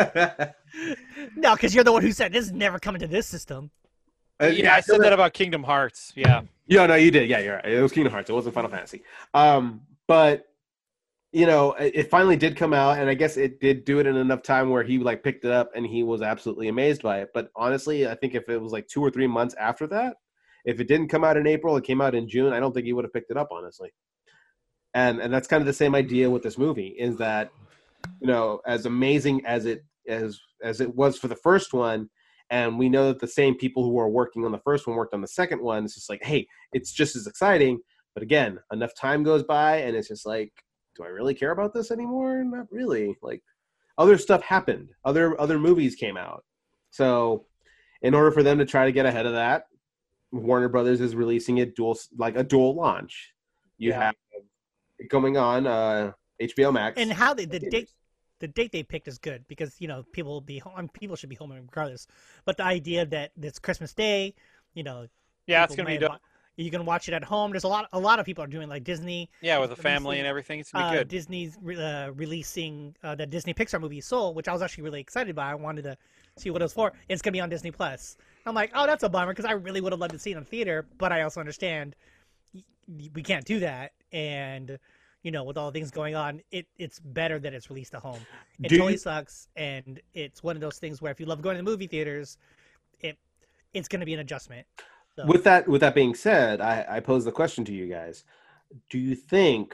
No, because you're the one who said this is never coming to this system. Uh, Yeah, I said that about Kingdom Hearts. Yeah. Yeah, no, you did. Yeah, you're right. It was Kingdom Hearts. It wasn't Final Fantasy. Um, but you know, it, it finally did come out, and I guess it did do it in enough time where he like picked it up and he was absolutely amazed by it. But honestly, I think if it was like two or three months after that, if it didn't come out in April, it came out in June, I don't think he would have picked it up, honestly. And and that's kind of the same idea with this movie is that, you know, as amazing as it as as it was for the first one, and we know that the same people who are working on the first one worked on the second one. It's just like, hey, it's just as exciting. But again, enough time goes by, and it's just like, do I really care about this anymore? Not really. Like, other stuff happened. Other other movies came out. So, in order for them to try to get ahead of that, Warner Brothers is releasing it dual, like a dual launch. You Yeah. have it going on uh, H B O Max. And how they, the date the date they picked is good because you know people will be home. I mean, people should be home regardless. But the idea that it's Christmas Day, you know, Yeah, it's people gonna be may dope. wa- you can watch it at home. There's a lot. A lot of people are doing like Disney. Yeah, with the Releasing, family and everything, it's gonna be Uh, good. Disney's re- uh, releasing uh, the Disney Pixar movie Soul, which I was actually really excited by. I wanted to see what it was for. It's gonna be on Disney Plus. I'm like, oh, that's a bummer because I really would have loved to see it in theater, but I also understand y- y- we can't do that. And you know, with all the things going on, it it's better that it's released at home. It Do totally you- sucks, and it's one of those things where if you love going to the movie theaters, it it's gonna be an adjustment. So, With that, with that being said, I, I pose the question to you guys: do you think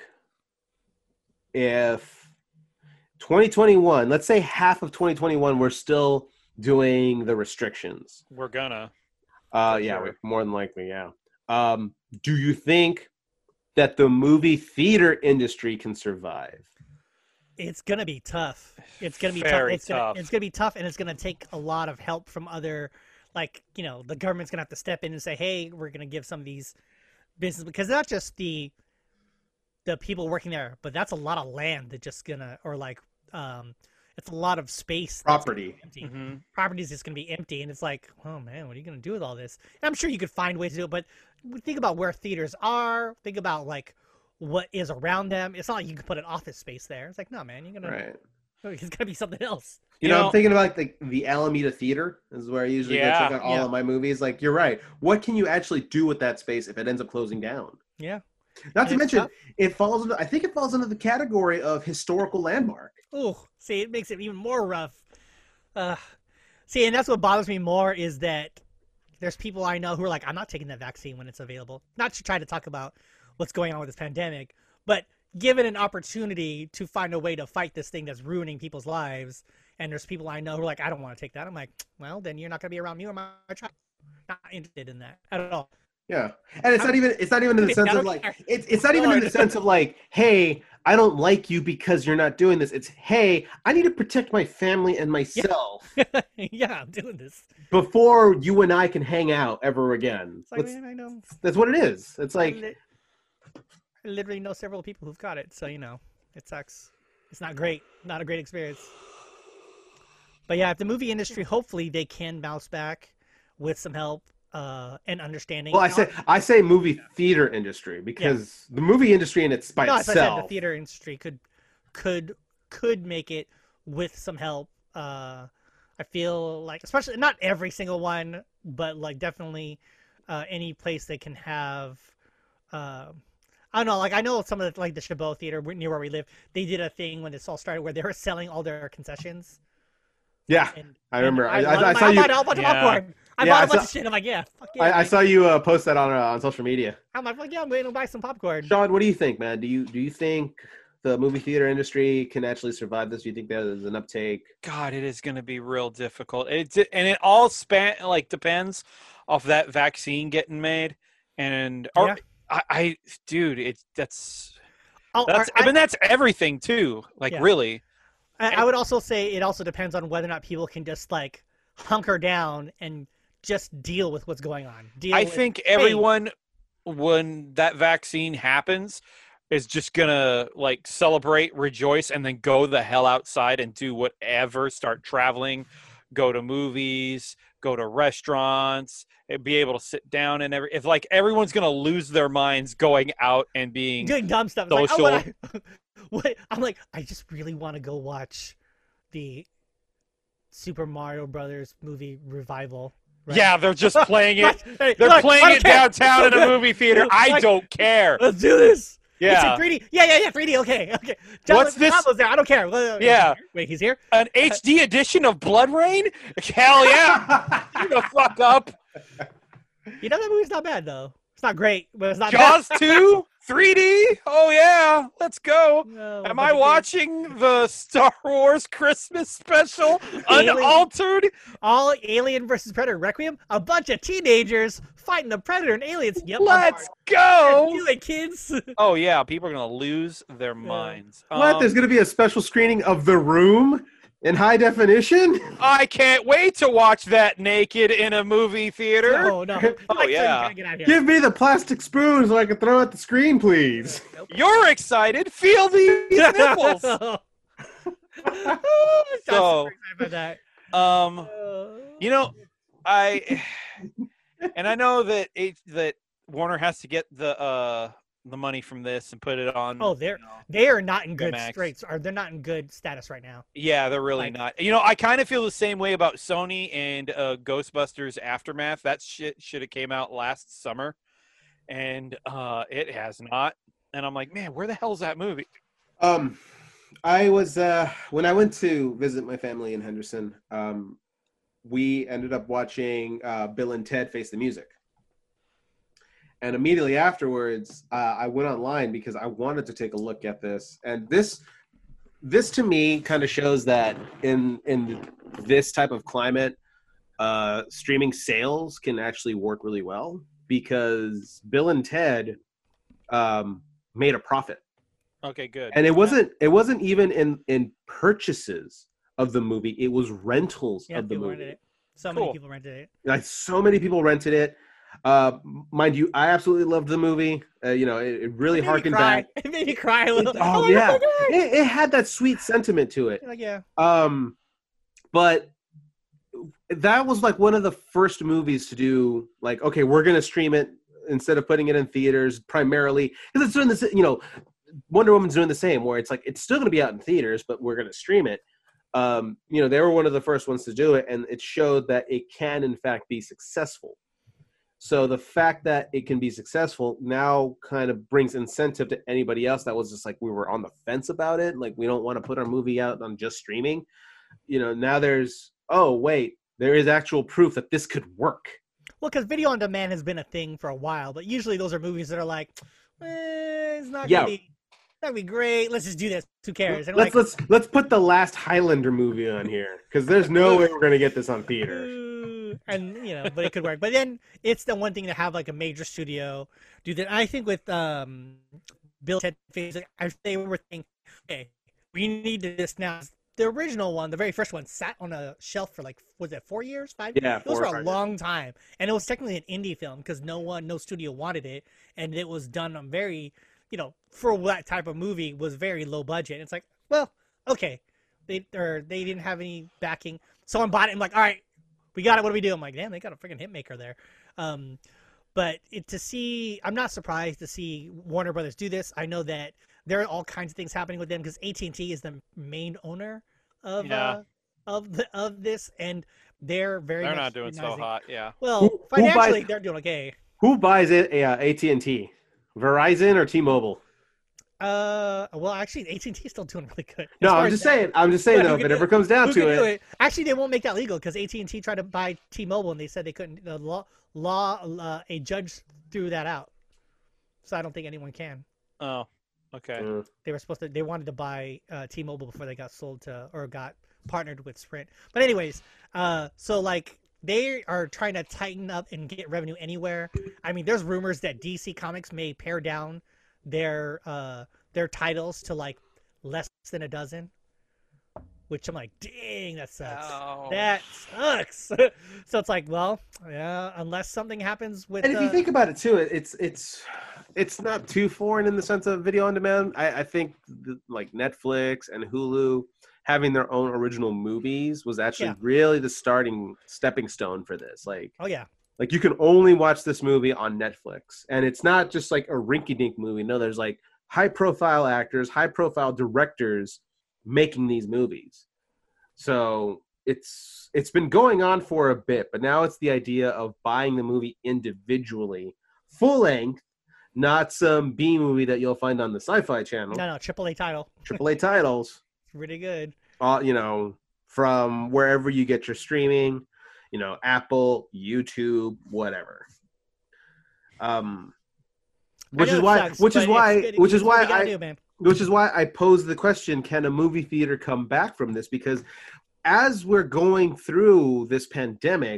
if twenty twenty-one, let's say half of twenty twenty-one, we're still doing the restrictions? We're gonna. Uh, For yeah, sure. more than likely, yeah. Um, do you think that the movie theater industry can survive? it's gonna be tough. It's gonna be Very tough. It's gonna tough. it's gonna be tough, and it's gonna take a lot of help from other, like you know, the government's gonna have to step in and say, hey, we're gonna give some of these business because not just the the people working there, but that's a lot of land that just gonna or like um, it's a lot of space. that's gonna be Property. empty. Mm-hmm. Property is just gonna be empty, and it's like, oh man, what are you gonna do with all this? And I'm sure you could find ways to do it, but think about where theaters are. Think about like what is around them. It's not like you can put an office space there. It's like, no, man, you're gonna. Right. It's gonna be something else. You, You know, know- I'm thinking about like the, the Alameda Theater is where I usually Yeah, go check out all yeah. of my movies. Like, you're right. What can you actually do with that space if it ends up closing down? Yeah. Not to And it's mention, tough. it falls into, I think it falls into the category of historical landmark. Ooh, see, it makes it even more rough. Uh, see, and that's what bothers me more is that there's people I know who are like, I'm not taking that vaccine when it's available. Not to try to talk about what's going on with this pandemic, but given an opportunity to find a way to fight this thing that's ruining people's lives, and there's people I know who are like, I don't want to take that. I'm like, well, then you're not going to be around me or my child. Not interested in that at all. Yeah, and it's How- not even it's not even in the Dude, sense I of don't like care. it's it's not even in the Lord. sense of like, hey, I don't like you because you're not doing this. It's hey, I need to protect my family and myself Yeah, I'm doing this. before you and I can hang out ever again. It's like, Let's- man, I know. that's what it is. It's I, like li- I literally know several people who've got it, so you know, it sucks. It's not great. Not a great experience. But yeah, if the movie industry, hopefully, they can bounce back with some help uh, and understanding. well, I Not- say I say movie theater industry because the movie industry in its by no, as I said, the itself. theater industry could could could make it with some help. Uh, I feel like, especially not every single one, but like definitely uh, any place that can have. Uh, I don't know. Like I know some of the, like the Chabot Theater near where we live. They did a thing when this all started where they were selling all their concessions. Yeah, And, I remember. and I, I, love I it. saw you. bought a bunch of Yeah. popcorn. I Yeah, bought I a bunch saw- of shit. I'm like, yeah, fuck yeah. I, I man. saw you uh, post that on uh, on social media. I'm like, fuck yeah, I'm going to buy some popcorn. Sean, what do you think, man? Do you do you think the movie theater industry can actually survive this? Do you think there's an uptake? God, it is going to be real difficult. It's and it all span like depends off that vaccine getting made, and or Yeah. I, I, dude, it's that's Oh, that's I, I mean that's everything too. Like Yeah. really, I, I would also say it also depends on whether or not people can just like hunker down and just deal with what's going on. Deal I with, think hey, everyone when that vaccine happens is just gonna like celebrate, rejoice, and then go the hell outside and do whatever. Start traveling, go to movies, go to restaurants, and be able to sit down and every. If like everyone's gonna lose their minds going out and being doing dumb stuff. It's like, oh, what social. I, what, I'm like, I just really want to go watch the Super Mario Brothers movie revival. right? yeah, they're just playing it. Hey, They're look, I playing don't it care. downtown in a Look, movie theater. I like- don't care. Let's do this. It's in Yeah, three D. Yeah, yeah, yeah. three D. Okay, okay. John What's this- Leguizamo's there. I don't care. Wait, Yeah. Wait, he's here. an H D edition of Blood Rain. Hell yeah! You the fuck up. You know that movie's not bad though. It's not great, but it's not Jaws bad. two, three D. Oh yeah, let's go. No, Am but I it is- watching the Star Wars Christmas special Alien- unaltered? all Alien versus Predator Requiem? A bunch of teenagers fighting the Predator and aliens. Yep. I'm Let's hard. go. Do it, kids. Oh yeah, people are gonna lose their minds. What? Um, There's going to be a special screening of The Room in high definition? I can't wait to watch that naked in a movie theater. No, no. Oh, Like, yeah. Get out of here. Give me the plastic spoon so I can throw at the screen, please. You're excited. Feel these nipples. I'm So- super excited about that. Um. Uh, You know, I and I know that it, that Warner has to get the uh the money from this and put it on. Oh, they're you know. they are not in good Max. straits. Or they're not in good status right now. Yeah, they're really Like- not. You know, I kind of feel the same way about Sony and uh, Ghostbusters Aftermath. That shit should have came out last summer, and uh, it has not. And I'm like, man, where the hell's that movie? Um, I was uh, when I went to visit my family in Henderson. Um, we ended up watching uh, Bill and Ted Face the Music, and immediately afterwards, uh, I went online because I wanted to take a look at this. And this, this to me, kind of shows that in in this type of climate, uh, streaming sales can actually work really well because Bill and Ted um, made a profit. Okay, good. And it wasn't it wasn't even in in purchases of the movie, it was rentals Yeah, of the people rented movie. it. So Cool. many people rented it. Like so many people rented it. Uh mind you, I absolutely loved the movie. Uh, you know, it, it really It made me harkened cry. back. It made me cry a little. Oh, my yeah. God. It, it had that sweet sentiment to it. Like, yeah. Um but that was like one of the first movies to do like, okay, we're gonna stream it instead of putting it in theaters primarily because it's doing this, you know, Wonder Woman's doing the same, where it's like it's still going to be out in theaters, but we're going to stream it. Um, you know, they were one of the first ones to do it, and it showed that it can, in fact, be successful. So the fact that it can be successful now kind of brings incentive to anybody else that was just like we were on the fence about it, like we don't want to put our movie out on just streaming. You know, now there's oh wait, there is actual proof that this could work. Well, because video on demand has been a thing for a while, but usually those are movies that are like, eh, it's not Yeah. gonna be, that'd be great. Let's just do this. Who cares? And Let's like, let's let's put the last Highlander movie on here because there's no way we're gonna get this on theater. uh, and you know, but it could work. But then it's the one thing to have like a major studio do that. I think with um, Bill Ted Face, I they were thinking, okay, we need this now. The original one, the very first one, sat on a shelf for like was it four years, five? Yeah, it was four for or a five long time, and it was technically an indie film because no one, no studio wanted it, and it was done on very, you know, for that type of movie was very low budget. It's like, well, okay, they or they didn't have any backing. Someone bought it. I'm like, all right, we got it. What do we do? I'm like, damn, they got a freaking hit maker there. Um, but it, to see, I'm not surprised to see Warner Brothers do this. I know that there are all kinds of things happening with them because A T and T is the main owner of Yeah. uh, of the of this, and they're very They're much not doing so recognizing- hot. Yeah. Well, Who- who financially, buys- they're doing okay. Who buys it? Uh, A T and T, Verizon, or T-Mobile? Uh, well, actually, A T and T is still doing really good. As No, far I'm as just that- saying. I'm just saying But who though. If can it do- ever comes down Who to can it, do it? Actually, they won't make that legal because A T and T tried to buy T-Mobile and they said they couldn't. The law, law, uh, a judge threw that out. So I don't think anyone can. Oh, okay. Uh, They were supposed to. They wanted to buy uh, T-Mobile before they got sold to or got partnered with Sprint. But anyways, uh, so like they are trying to tighten up and get revenue anywhere. I mean, there's rumors that D C Comics may pare down their uh, their titles to like less than a dozen. Which I'm like, dang, that sucks. Oh. That sucks. So it's like, well, yeah, unless something happens with. and if you uh, think about it too, it- it's it's it's not too foreign in the sense of video on demand. I, I think the, like Netflix and Hulu having their own original movies was actually Yeah. really the starting stepping stone for this. Like oh yeah, like you can only watch this movie on Netflix, and it's not just like a rinky-dink movie. No, there's like high-profile actors, high-profile directors making these movies. So it's it's been going on for a bit, but now it's the idea of buying the movie individually, full length, not some B movie that you'll find on the Sci-Fi Channel. no, no, triple A title, triple A titles, it's really good. uh, you know, from wherever you get your streaming, you know, Apple, YouTube, whatever. Um, I which know is it why, sucks, which but is it's why, good- which is it's what why we gotta I, do, man. which is why I posed the question: can a movie theater come back from this? Because as we're going through this pandemic,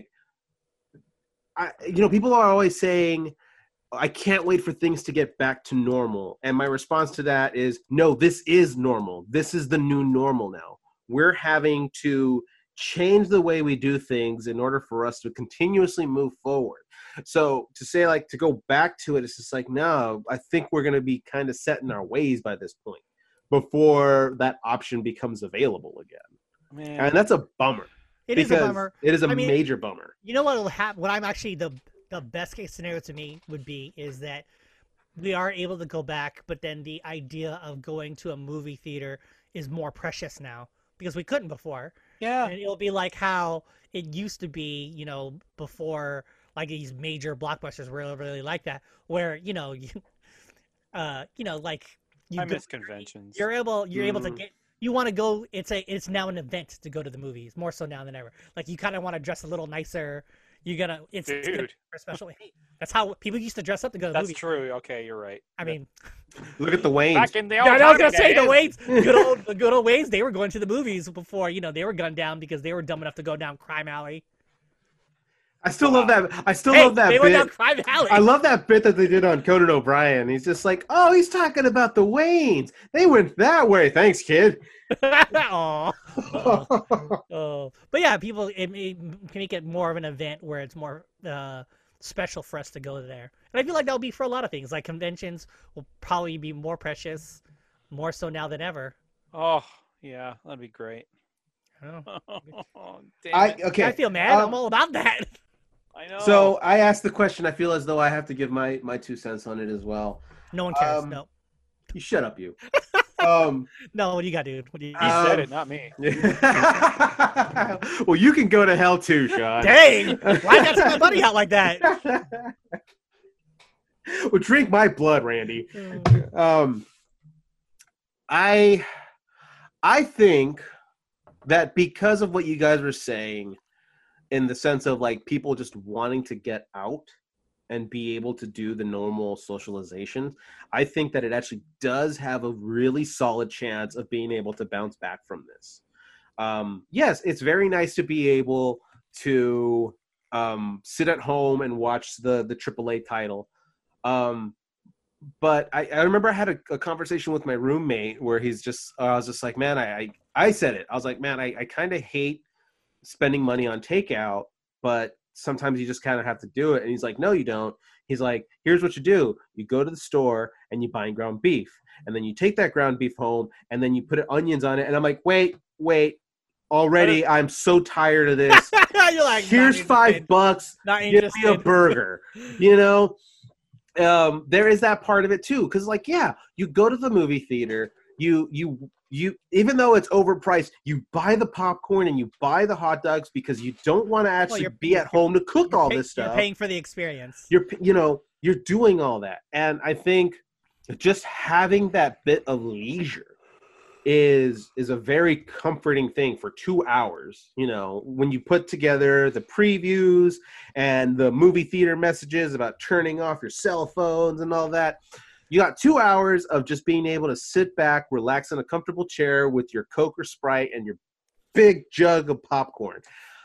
I, you know, people are always saying, I can't wait for things to get back to normal. And my response to that is, no, this is normal. This is the new normal now. We're having to change the way we do things in order for us to continuously move forward. So to say like to go back to it, it's just like, no, I think we're going to be kind of set in our ways by this point before that option becomes available again. Man. And that's a bummer. It is a because bummer. It is a I mean, major bummer. You know what will happen? What I'm actually the the best case scenario to me would be is that we are able to go back, but then the idea of going to a movie theater is more precious now because we couldn't before. Yeah. And it'll be like how it used to be, you know, before like these major blockbusters were really, really like that, where you know, you, uh, you know, like you I go- miss conventions. You're able, you're able to Mm. get. You want to go. It's a. It's now an event to go to the movies more so now than ever. Like you kind of want to dress a little nicer. You gotta. It's, it's gonna Dude. be for a special. Hey, that's how people used to dress up to go to the That's movies. true. Okay, you're right. I mean, Look at the Waynes. Back in the yeah, old I was gonna time say the days. ways, good old, the good old ways. They were going to the movies before you know they were gunned down because they were dumb enough to go down crime alley. I still love that. I still Hey, love that they bit. went down crime alley. I love that bit that they did on Conan O'Brien. He's just like, oh, he's talking about the Waynes. They went that way. Thanks, kid. Aw. Oh, but yeah, people it may, can make it more of an event where it's more uh, special for us to go there, and I feel like that'll be for a lot of things. Like conventions will probably be more precious, more so now than ever. Oh, yeah, that'd be great. I don't know. Oh, damn I it. okay. I feel mad. um, I'm all about that. I know. So I asked the question. I feel as though I have to give my my two cents on it as well. No one cares. um, no, You shut up, you. um. no. What do you got, dude? What do you? he said um, it, not me. Well, you can go to hell too, Sean. Dang! Why I got my money out like that? Well, drink my blood, Randy. Um, I, I think that because of what you guys were saying, in the sense of like people just wanting to get out and be able to do the normal socialization, I think that it actually does have a really solid chance of being able to bounce back from this. Um, yes, it's very nice to be able to um, sit at home and watch the the triple A title. Um, but I, I remember I had a, a conversation with my roommate where he's just uh, I was just like, man, I I, I said it. I was like, man, I, I kind of hate spending money on takeout, but sometimes you just kind of have to do it. And he's like, no, you don't. He's like, here's what you do. You go to the store and you buy ground beef. And then you take that ground beef home and then you put onions on it. And I'm like, wait, wait. Already, I'm so tired of this. You're like, here's five bucks. Not Give me a interested. burger. You know, um, there is that part of it too. Because, like, yeah, you go to the movie theater. You you you. Even though it's overpriced, you buy the popcorn and you buy the hot dogs because you don't want to actually you're- be at home to cook all Pay- this stuff. You're paying for the experience. You're you know you're doing all that, and I think just having that bit of leisure is is a very comforting thing for two hours. You know, when you put together the previews and the movie theater messages about turning off your cell phones and all that, you got two hours of just being able to sit back, relax in a comfortable chair with your Coke or Sprite and your big jug of popcorn.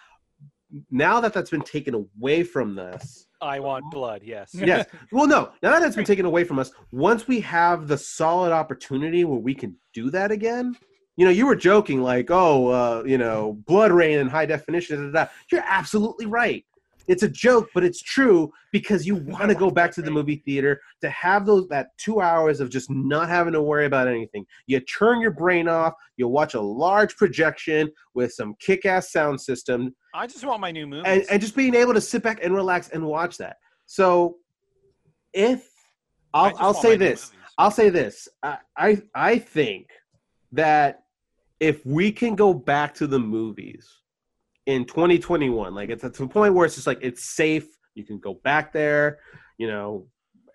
Now that that's been taken away from this, I want blood. Yes. yes. Well, no. Now that it's been taken away from us, once we have the solid opportunity where we can do that again, you know, you were joking like, oh, uh, you know, Blood Rain in high definition. Da, da, da. You're absolutely right. It's a joke, but it's true because you want to go back to the movie theater to have those that two hours of just not having to worry about anything. You turn your brain off. You watch a large projection with some kick-ass sound system. I just want my new movies. And, and just being able to sit back and relax and watch that. So, if I I'll, just I'll want say my new this, movies. I'll say this. I, I I think that if we can go back to the movies in twenty twenty-one, like it's at the point where it's just like it's safe, you can go back there. You know,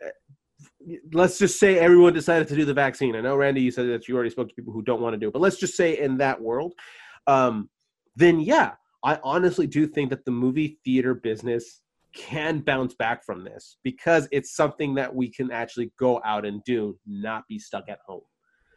let's just say everyone decided to do the vaccine. I know, Randy, you said that you already spoke to people who don't want to do it, but let's just say in that world, um, then yeah. I honestly do think that the movie theater business can bounce back from this because it's something that we can actually go out and do, not be stuck at home.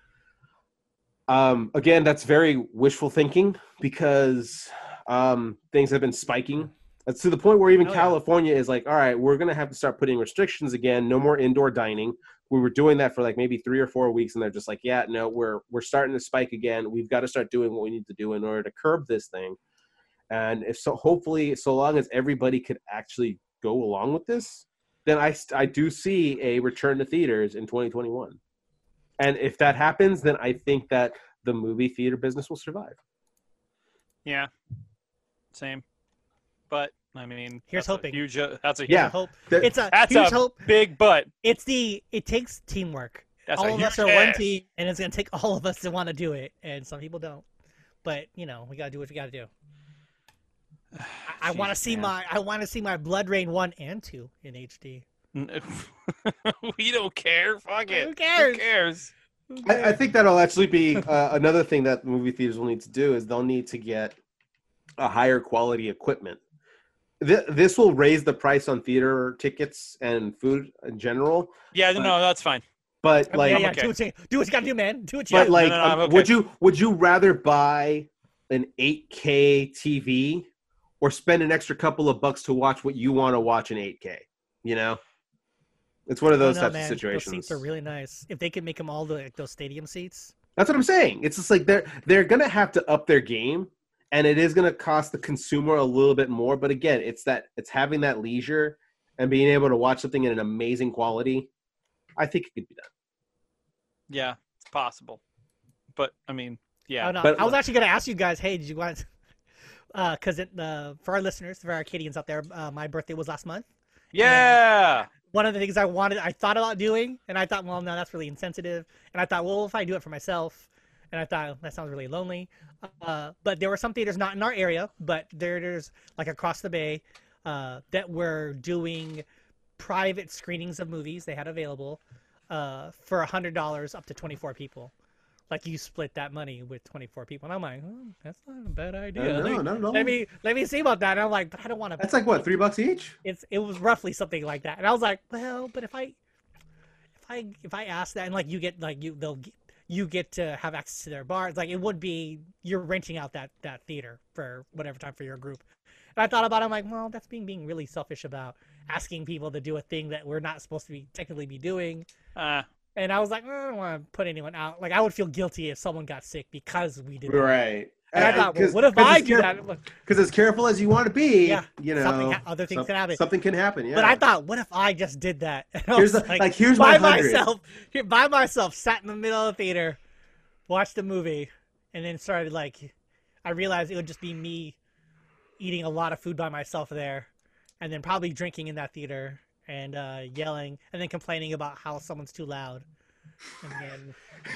Um, again, that's very wishful thinking because um, things have been spiking. It's to the point where even Oh, yeah. California is like, all right, we're going to have to start putting restrictions again. No more indoor dining. We were doing that for like maybe three or four weeks, and they're just like, yeah, no, we're we're starting to spike again. We've got to start doing what we need to do in order to curb this thing. And if so, hopefully, so long as everybody could actually go along with this, then I, I do see a return to theaters in twenty twenty-one. And if that happens, then I think that the movie theater business will survive. Yeah. Same. But I mean, Here's that's a hoping. Huge. Uh, that's a huge, Yeah. Hope. The- It's a That's huge a hope. big but. It's the it takes teamwork. That's all a of huge us are one ass. team, and it's gonna take all of us to want to do it, and some people don't. But you know, we gotta do what we gotta do. I, I want to Jesus, see man. my I want to see my Blood Rain one and two in H D. We don't care. Fuck it. Who cares? Who cares? I, I think that'll actually be uh, another thing that movie theaters will need to do is they'll need to get a higher quality equipment. Th- this will raise the price on theater tickets and food in general. Yeah, But- no, that's fine. But like, yeah, yeah, okay. do, what you, do what you gotta do, man. Do what you but gotta like, no, no, I'm um, okay. would you would you rather buy an eight K T V or spend an extra couple of bucks to watch what you want to watch in eight K? You know, it's one of do. those I don't know, types man. of situations. Those seats are really nice. If they could make them all the like, those stadium seats. That's what I'm saying. It's just like they're they're gonna have to up their game, and it is gonna cost the consumer a little bit more. But again, it's that it's having that leisure and being able to watch something in an amazing quality. I think it could be done. Yeah, it's possible. But I mean, yeah. Oh, no. But- I was actually gonna ask you guys. Hey, did you want? Because uh, for our listeners, for our Arcadians out there, uh, my birthday was last month. Yeah. One of the things I wanted, I thought about doing, and I thought, well, no, that's really insensitive. And I thought, well, if I do it for myself, and I thought that sounds really lonely. Uh, but there were some theaters not in our area, but there, there's like across the bay uh, that were doing private screenings of movies they had available uh, for a hundred dollars up to twenty-four people. Like you split that money with twenty-four people, and I'm like, oh, that's not a bad idea. Uh, no, Let- no, no. Let me let me see about that. And I'm like, but I don't want to. That's like what, three bucks each? It's it was roughly something like that, and I was like, well, but if I, if I if I ask that and like you get like you they'll you get to have access to their bars. Like it would be you're renting out that that theater for whatever time for your group. And I thought about it, I'm like, well, that's being being really selfish about asking people to do a thing that we're not supposed to be technically be doing. Uh, And I was like, I don't want to put anyone out. Like I would feel guilty if someone got sick because we did that. Right. And I thought, well, what if I do that? Because as careful as you want to be, Yeah, you know, something ha- other things some- can happen. Something can happen. Yeah. But I thought, what if I just did that? And I Here's was the- like, like, here's by my hundred. myself, here, by myself, sat in the middle of the theater, watched the movie, and then started like, I realized it would just be me eating a lot of food by myself there, and then probably drinking in that theater and uh, yelling, and then complaining about how someone's too loud. And then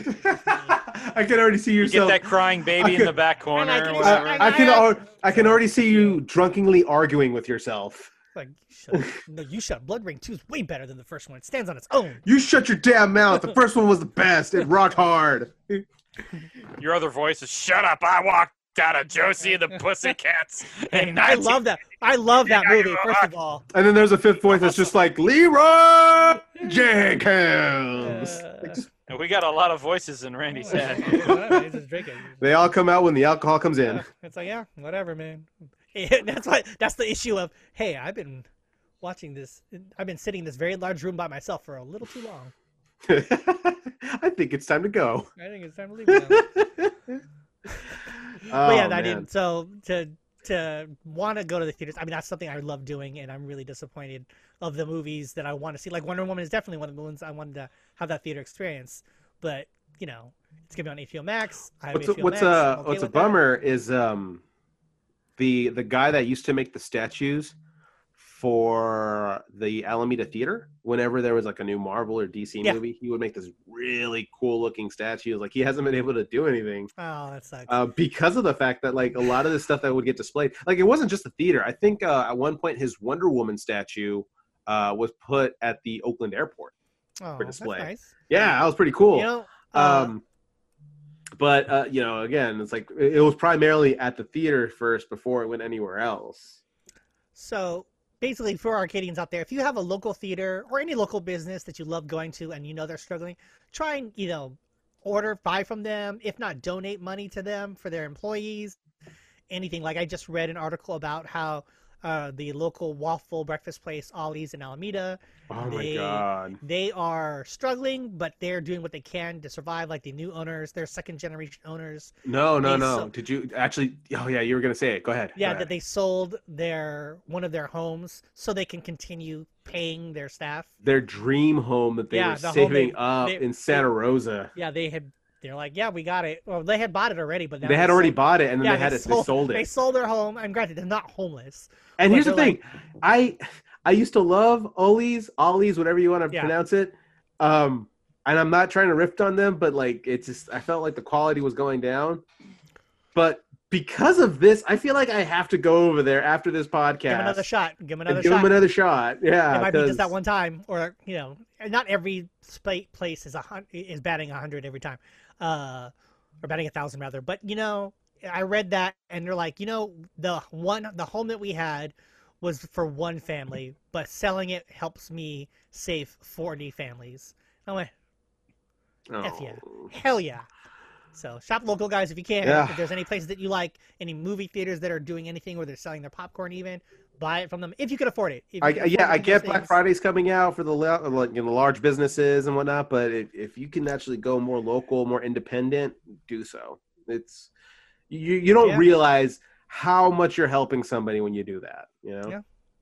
I can already see you yourself. get that crying baby in could- the back corner I or can- whatever. I, I can al- I can already see you drunkenly arguing with yourself. like, shut, no, you shut. Blood Ring two is way better than the first one. It stands on its own. You shut your damn mouth. The first one was the best. It rocked hard. Your other voice is, shut up, I walked out of Josie and the Pussycats. And I love that. I love that movie. First of all, And then there's a fifth voice that's just like Leroy Jenkins. Uh, Like, just- And we got a lot of voices in Randy's head. He's just drinking. they all come out when the alcohol comes in. Yeah, it's like, yeah, whatever, man. That's why. That's the issue of, hey, I've been watching this. I've been sitting in this very large room by myself for a little too long. I think it's time to go. I think it's time to leave now. Oh, But yeah, I man. didn't. So to to want to go to the theaters, I mean, that's something I love doing, and I'm really disappointed of the movies that I want to see. Like Wonder Woman is definitely one of the ones I wanted to have that theater experience. But you know, it's gonna be on H B O Max. I have What's a, H B O what's Max. a I'm okay what's a with that. bummer is um the the guy that used to make the statues for the Alameda Theater. Whenever there was like a new Marvel or D C Yeah. movie, he would make this really cool looking statues. Like he hasn't been able to do anything Oh, that sucks. uh, because of the fact that like a lot of the stuff that would get displayed, like it wasn't just the theater. I think uh, at one point his Wonder Woman statue uh, was put at the Oakland airport. oh, for display. That's nice. Yeah, that was pretty cool. You know, uh, um, but uh, you know, again, it's like it was primarily at the theater first before it went anywhere else. so basically, for Arcadians out there, if you have a local theater or any local business that you love going to and you know they're struggling, try and, you know, order, buy from them. If not, donate money to them for their employees. Anything. Like I just read an article about how uh, the local waffle breakfast place, Ollie's in Alameda, Oh my They- god! they are struggling, but they're doing what they can to survive. Like the new owners, they're second generation owners. No, no, they no. so- Did you actually? Oh yeah, you were gonna say it. Go ahead. Yeah, Go that ahead. they sold their one of their homes so they can continue paying their staff. Their dream home that they Yeah, were the home saving they- up they- in Santa Rosa. Yeah, they had. They're like, yeah, we got it. Well, they had bought it already, but now They had already sold, bought it, and then yeah, they had it. They sold They it. sold their home, and granted, they're not homeless. And but here's the they're thing, I I used to love Ollie's, Ollie's, whatever you want to Yeah. pronounce it. Um, and I'm not trying to riff on them, but like it's just I felt like the quality was going down. But because of this, I feel like I have to go over there after this podcast. Give them another shot. Give them and another give shot. them another shot. Yeah, It might be just 'cause- that one time, or you know, not every spa- place is a hun- is batting a hundred every time, uh, or batting a thousand rather. But you know, I read that, and they're like, you know, the one the home that we had was for one family, but selling it helps me save forty families. I went, F yeah. Oh. hell yeah. So shop local, guys, if you can. Yeah. If there's any places that you like, any movie theaters that are doing anything where they're selling their popcorn, even buy it from them if you can afford it. If you I, can afford yeah, to I do those get Black things. Friday's coming out for the la- like you know large businesses and whatnot, but if, if you can actually go more local, more independent, do so. It's you you don't Yeah. realize how much you're helping somebody when you do that. You know. Yeah.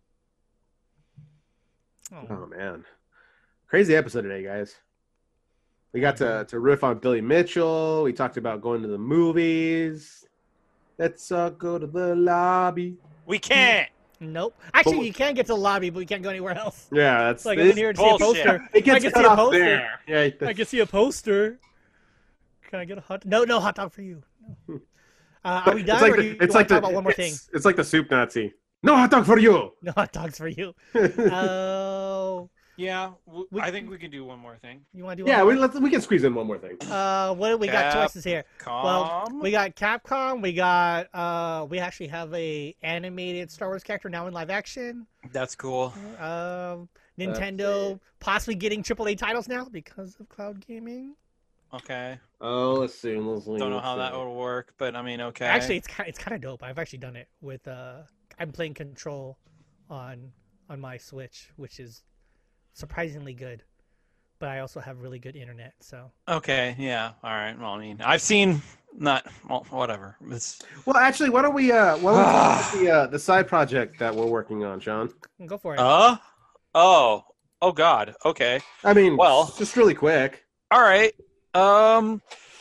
Oh. Oh man, crazy episode today, guys. We got to to riff on Billy Mitchell. We talked about going to the movies. Let's uh, go to the lobby. We can't. Nope. Actually, But- you can get to the lobby, but we can't go anywhere else. Yeah, that's It's like it I'm in is- here to see a bullshit. poster. It gets I can cut see a off poster. there. Yeah, I that's- can see a poster. Can I get a hot? No, no hot dog for you. No. Uh, are we done? It's like or the, do you, it's you like want to the, talk about one more thing? it's, it's like the soup Nazi. No hot dog for you. No hot dogs for you. Oh, Yeah, w- We- I think we can do one more thing. you want to do? yeah, one we more? let's we can squeeze in one more thing. Uh, what do we got Cap- choices here? Well, Calm. we got Capcom. We got uh, we actually have a animated Star Wars character now in live action. That's cool. Um, Nintendo possibly getting triple A titles now because of cloud gaming. Okay. Oh, let's see. Let's see Don't know let's how that see. would work, but I mean, okay. Actually, it's kind it's kind of dope. I've actually done it with uh, I'm playing Control on on my Switch, which is surprisingly good. But I also have really good internet, so Okay, yeah, all right. Well, I mean, I've seen not well, whatever. It's Well, actually, why don't we uh, why don't we talk about the uh, the side project that we're working on, Sean? go for it. uh oh oh God. Okay. I mean, Well- just really quick. All right. Um,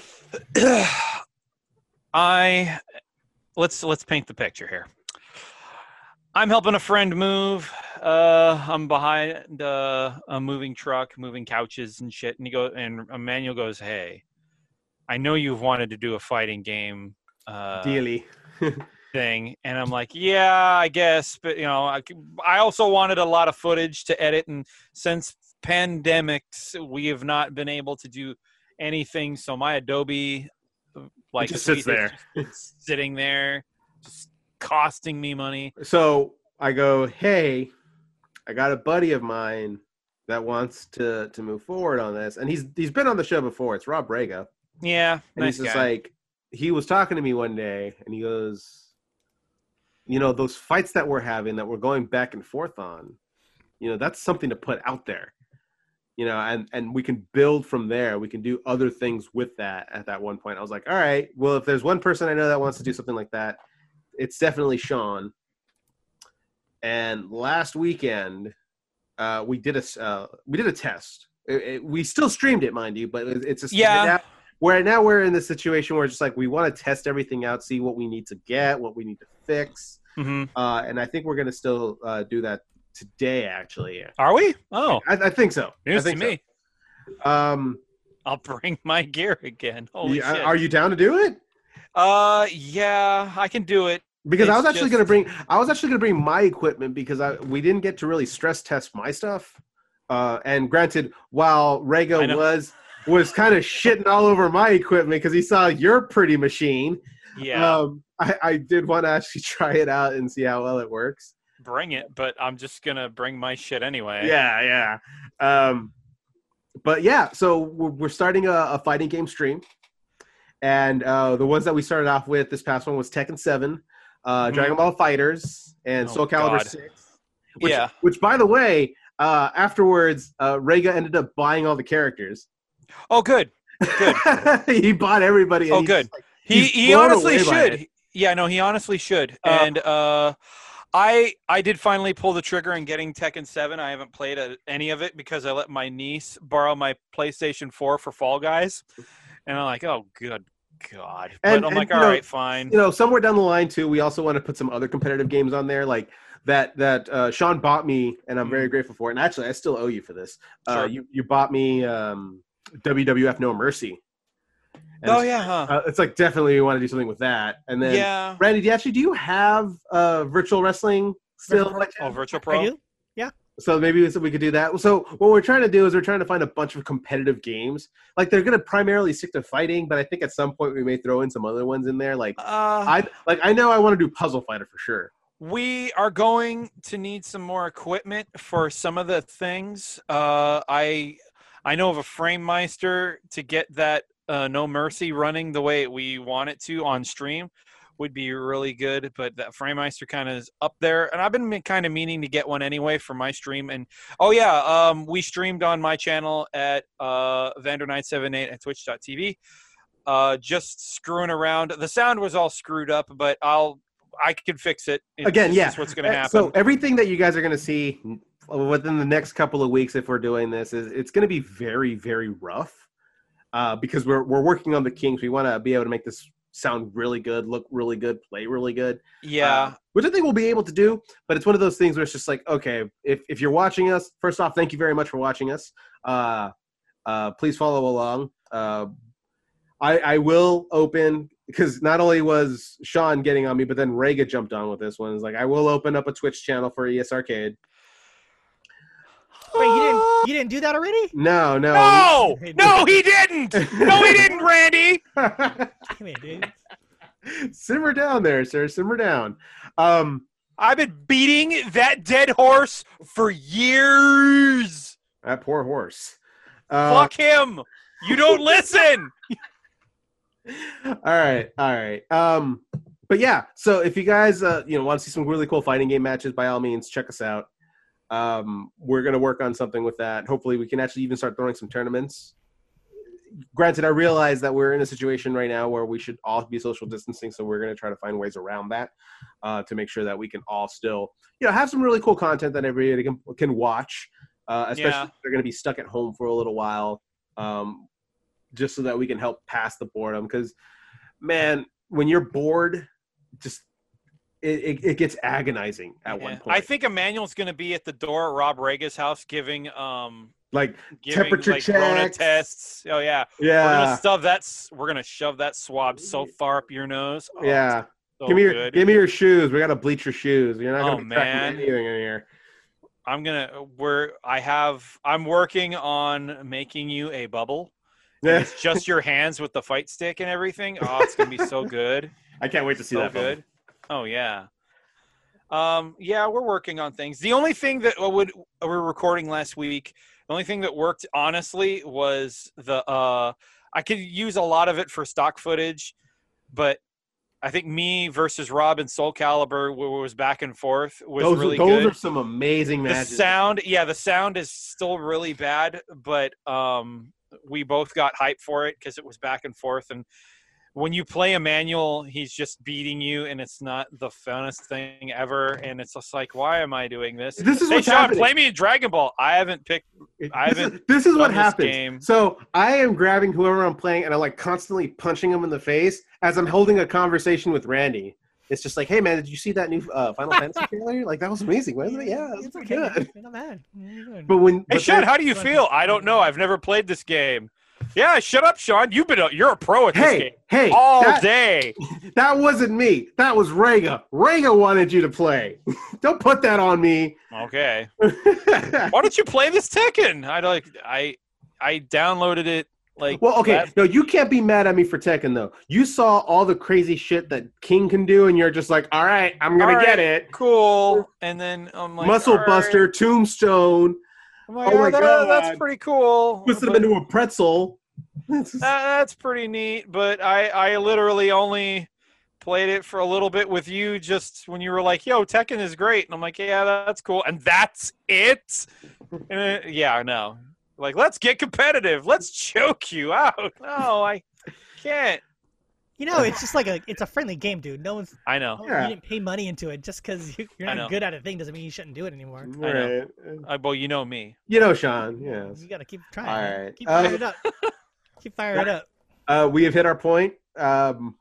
I let's let's paint the picture here. I'm helping a friend move. Uh, I'm behind uh, a moving truck, moving couches and shit. And he goes, and Emmanuel goes, "Hey, I know you've wanted to do a fighting game uh, Dealy. thing," and I'm like, "Yeah, I guess, but you know, I, I also wanted a lot of footage to edit, and since pandemics, we have not been able to do anything. So my Adobe, like, just sits suite is there. just sitting there, just costing me money." So I go, hey, I got a buddy of mine that wants to to move forward on this, and he's he's been on the show before. It's Rob Braga, Yeah, and nice he's just guy. like, he was talking to me one day, and he goes, you know, those fights that we're having, that we're going back and forth on, you know, that's something to put out there, you know, and and we can build from there. We can do other things with that. At that one point, I was like, all right, well, if there's one person I know that wants to do something like that, it's definitely Sean. And last weekend, uh, we did a uh, we did a test. It, it, we still streamed it, mind you, but it, it's a Yeah. now, where now we're in the situation where it's just like we want to test everything out, see what we need to get, what we need to fix, hmm uh, and I think we're gonna still uh, do that today. Actually, Are we? Oh, I, I think so. I news to think me. so. Um, I'll bring my gear again. Holy yeah, shit. are you down to do it? Uh, yeah, I can do it. Because I was It's actually just- gonna bring I was actually gonna bring my equipment because I we didn't get to really stress test my stuff. Uh, and granted, while I Rego know. was was kind of shitting all over my equipment because he saw your pretty machine, Yeah, um, I, I did want to actually try it out and see how well it works. bring it, but I'm just gonna bring my shit anyway. Yeah, yeah. Um, but yeah, so we're, we're starting a, a fighting game stream, and uh, the ones that we started off with this past one was Tekken seven, uh, Mhm. Dragon Ball Fighters, and Oh, Soul Calibur God. six. Which, Yeah. Which, by the way, uh, afterwards, uh, Rega ended up buying all the characters. Oh, good. Good. He bought everybody. and Oh, he's good. just like- He he's he blown honestly away by should. it. Yeah, no, he honestly should. Uh, and uh, I I did finally pull the trigger in getting Tekken seven. I haven't played a, any of it because I let my niece borrow my PlayStation four for Fall Guys, and I'm like, oh, good God. But And- I'm and, like, you all know, right, fine. You know, somewhere down the line too, we also want to put some other competitive games on there, like that that uh, Sean bought me, and I'm very grateful for it. And actually, I still owe you for this. Uh, Mm. Sure. you you bought me um, W W F No Mercy. And Oh it's, yeah, huh? uh, it's like definitely we want to do something with that. And then, Yeah. Randy, do you actually do you have uh, virtual wrestling still? Virtual- Like, Oh, Virtual I Pro. do. so maybe we could do that. So what we're trying to do is we're trying to find a bunch of competitive games. Like they're going to primarily stick to fighting, but I think at some point we may throw in some other ones in there. Like Uh, I like I know I want to do Puzzle Fighter for sure. We are going to need some more equipment for some of the things. Uh, I I know of a frame meister to get that uh, No Mercy running the way we want it to on stream would be really good, but that frame meister kind of is up there, and I've been kind of meaning to get one anyway for my stream. And oh yeah, um, we streamed on my channel at uh, Vander nine seven eight at twitch dot t v. Uh, just screwing around. The sound was all screwed up, but I'll I can fix it. It's Again, yeah. just what's going to Uh, happen. So everything that you guys are going to see within the next couple of weeks, if we're doing this, is it's going to be very, very rough uh, because we're we're working on the kinks. We want to be able to make this sound really good, look really good, play really good. yeah, Uh, which I think we'll be able to do. But it's one of those things where it's just like, okay, if if you're watching us, first off, thank you very much for watching us. Uh, uh, please follow along. Uh, I, I will open because not only was Sean getting on me, but then Rega jumped on with this one. It's like I will open up a Twitch channel for E S Arcade. Wait, you didn't you didn't do that already? No, no, no, no, he didn't. No, he didn't, Randy. Damn it, dude. Simmer down there, sir. Simmer down. Um, I've been beating that dead horse for years. that poor horse. Uh, Fuck him. You don't listen. All right, all right. Um, but yeah, so if you guys, uh, you know, want to see some really cool fighting game matches, by all means, check us out. Um, we're gonna work on something with that. Hopefully, we can actually even start throwing some tournaments. Granted, I realize that we're in a situation right now where we should all be social distancing, so we're gonna try to find ways around that uh, to make sure that we can all still, you know, have some really cool content that everybody can can watch, uh, especially Yeah. if they're gonna be stuck at home for a little while. Um, just so that we can help pass the boredom. Because, man, when you're bored, just it, it, it gets agonizing at Yeah. one point. I think Emmanuel's going to be at the door at Rob Rega's house giving um like giving temperature like Corona checks. tests. Oh yeah. We're Yeah, gonna stuff that. s- We're gonna shove that swab so far up your nose. Oh, yeah. so give me your good. give me your shoes. We gotta bleach your shoes. You're not gonna Oh, be tracking man. anything in here. I'm gonna. We're. I have. I'm working on making you a bubble. Yeah. It's just your hands with the fight stick and everything. Oh, it's gonna be so good. I can't wait to see So that. good. Oh yeah. Um. Yeah, we're working on things. The only thing that would we were recording last week. The only thing that worked honestly was the. Uh, I could use a lot of it for stock footage, but I think me versus Rob and Soul Calibur was back and forth was Those, really those good. are some amazing The matches. sound, yeah, the sound is still really bad, but um, we both got hype for it because it was back and forth. And when you play Emmanuel, he's just beating you, and it's not the funnest thing ever. And it's just like, why am I doing this? This is Hey, what's Sean, happening. play me in Dragon Ball. I haven't picked. I this, is, haven't this is what done this happens. game. So I am grabbing whoever I'm playing, and I'm like constantly punching him in the face as I'm holding a conversation with Randy. It's just like, hey man, did you see that new uh, Final Fantasy trailer? Like that was amazing, wasn't it? Yeah, it was It's pretty okay. good. You're not bad. You're good. But when Hey, but Sean, then- how do you feel? I don't know. I've never played this game. Yeah, shut up, Sean. You've been a, you're a pro at this hey, game hey, all that, day. that wasn't me. That was Rega. Rega wanted you to play. Don't put that on me. Okay. Why don't you play this Tekken? I like I I downloaded it like Well, okay, that- no, you can't be mad at me for Tekken though. You saw all the crazy shit that King can do, and you're just like, all right, I'm gonna All right, get it. cool. And then I'm like Muscle all right. Buster, Tombstone, I'm like, Oh my "Yeah, that- God. that's pretty cool. twisted him But into a pretzel. that- that's pretty neat. But I I literally only played it for a little bit with you just when you were like, yo, Tekken is great. And I'm like, yeah, that's cool. And that's it? And, uh, yeah, no. Like, let's get competitive. Let's choke you out. No, I can't. You know, it's just like a it's a friendly game, dude. No one's I know. no- Yeah. you didn't pay money into it just because you, you're I not know. good at a thing doesn't mean you shouldn't do it anymore. I know. Right. I, well, you know me. You know, Sean. Yes. You gotta keep trying. All man. right. Keep Uh, firing it up. Keep firing it up. Uh, we have hit our point. Um,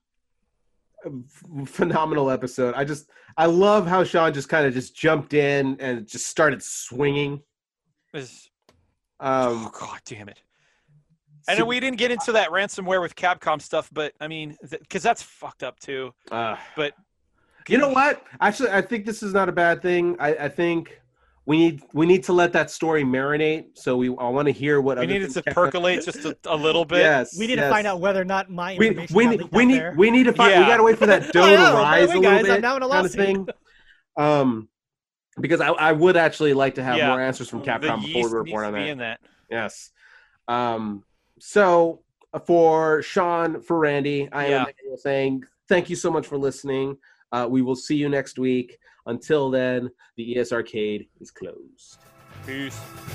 f- phenomenal episode. I just, I love how Sean just kind of just jumped in and just started swinging. This- Um, oh, God damn it. I know we didn't get into that ransomware with Capcom stuff, but I mean, because that's fucked up too. uh, But you know what? Actually, I think this is not a bad thing. I, I think we need we need to let that story marinate. So we I want to hear what we other needed things to Capcom- percolate just a, a little bit. Yes, We need to yes. find out whether or not my We information we got need leaked we out need there. we need to find. Yeah. We gotta wait for that dough I to know, by rise the a way, little guys, bit, I'm now in a kind of thing. Um, because I I would actually like to have Yeah. more answers from The Capcom before yeast we needs report to on be that. in that. Yes. Um, so uh, for Sean, for Randy, I Yeah. am Emmanuel saying thank you so much for listening. Uh, we will see you next week. Until then, the E S Arcade is closed. Peace.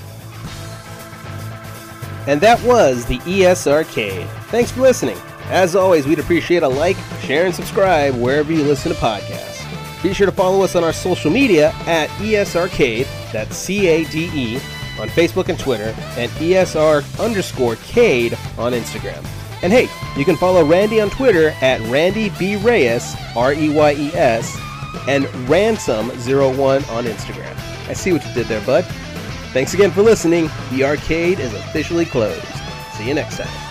And that was the E S Arcade. Thanks for listening. As always, we'd appreciate a like, share, and subscribe wherever you listen to podcasts. Be sure to follow us on our social media at E S Arcade, that's C A D E, on Facebook and Twitter, and E S R underscore Cade on Instagram. And hey, you can follow Randy on Twitter at Randy B. Reyes, R E Y E S, and Ransom zero one on Instagram. I see what you did there, bud. Thanks again for listening. The arcade is officially closed. See you next time.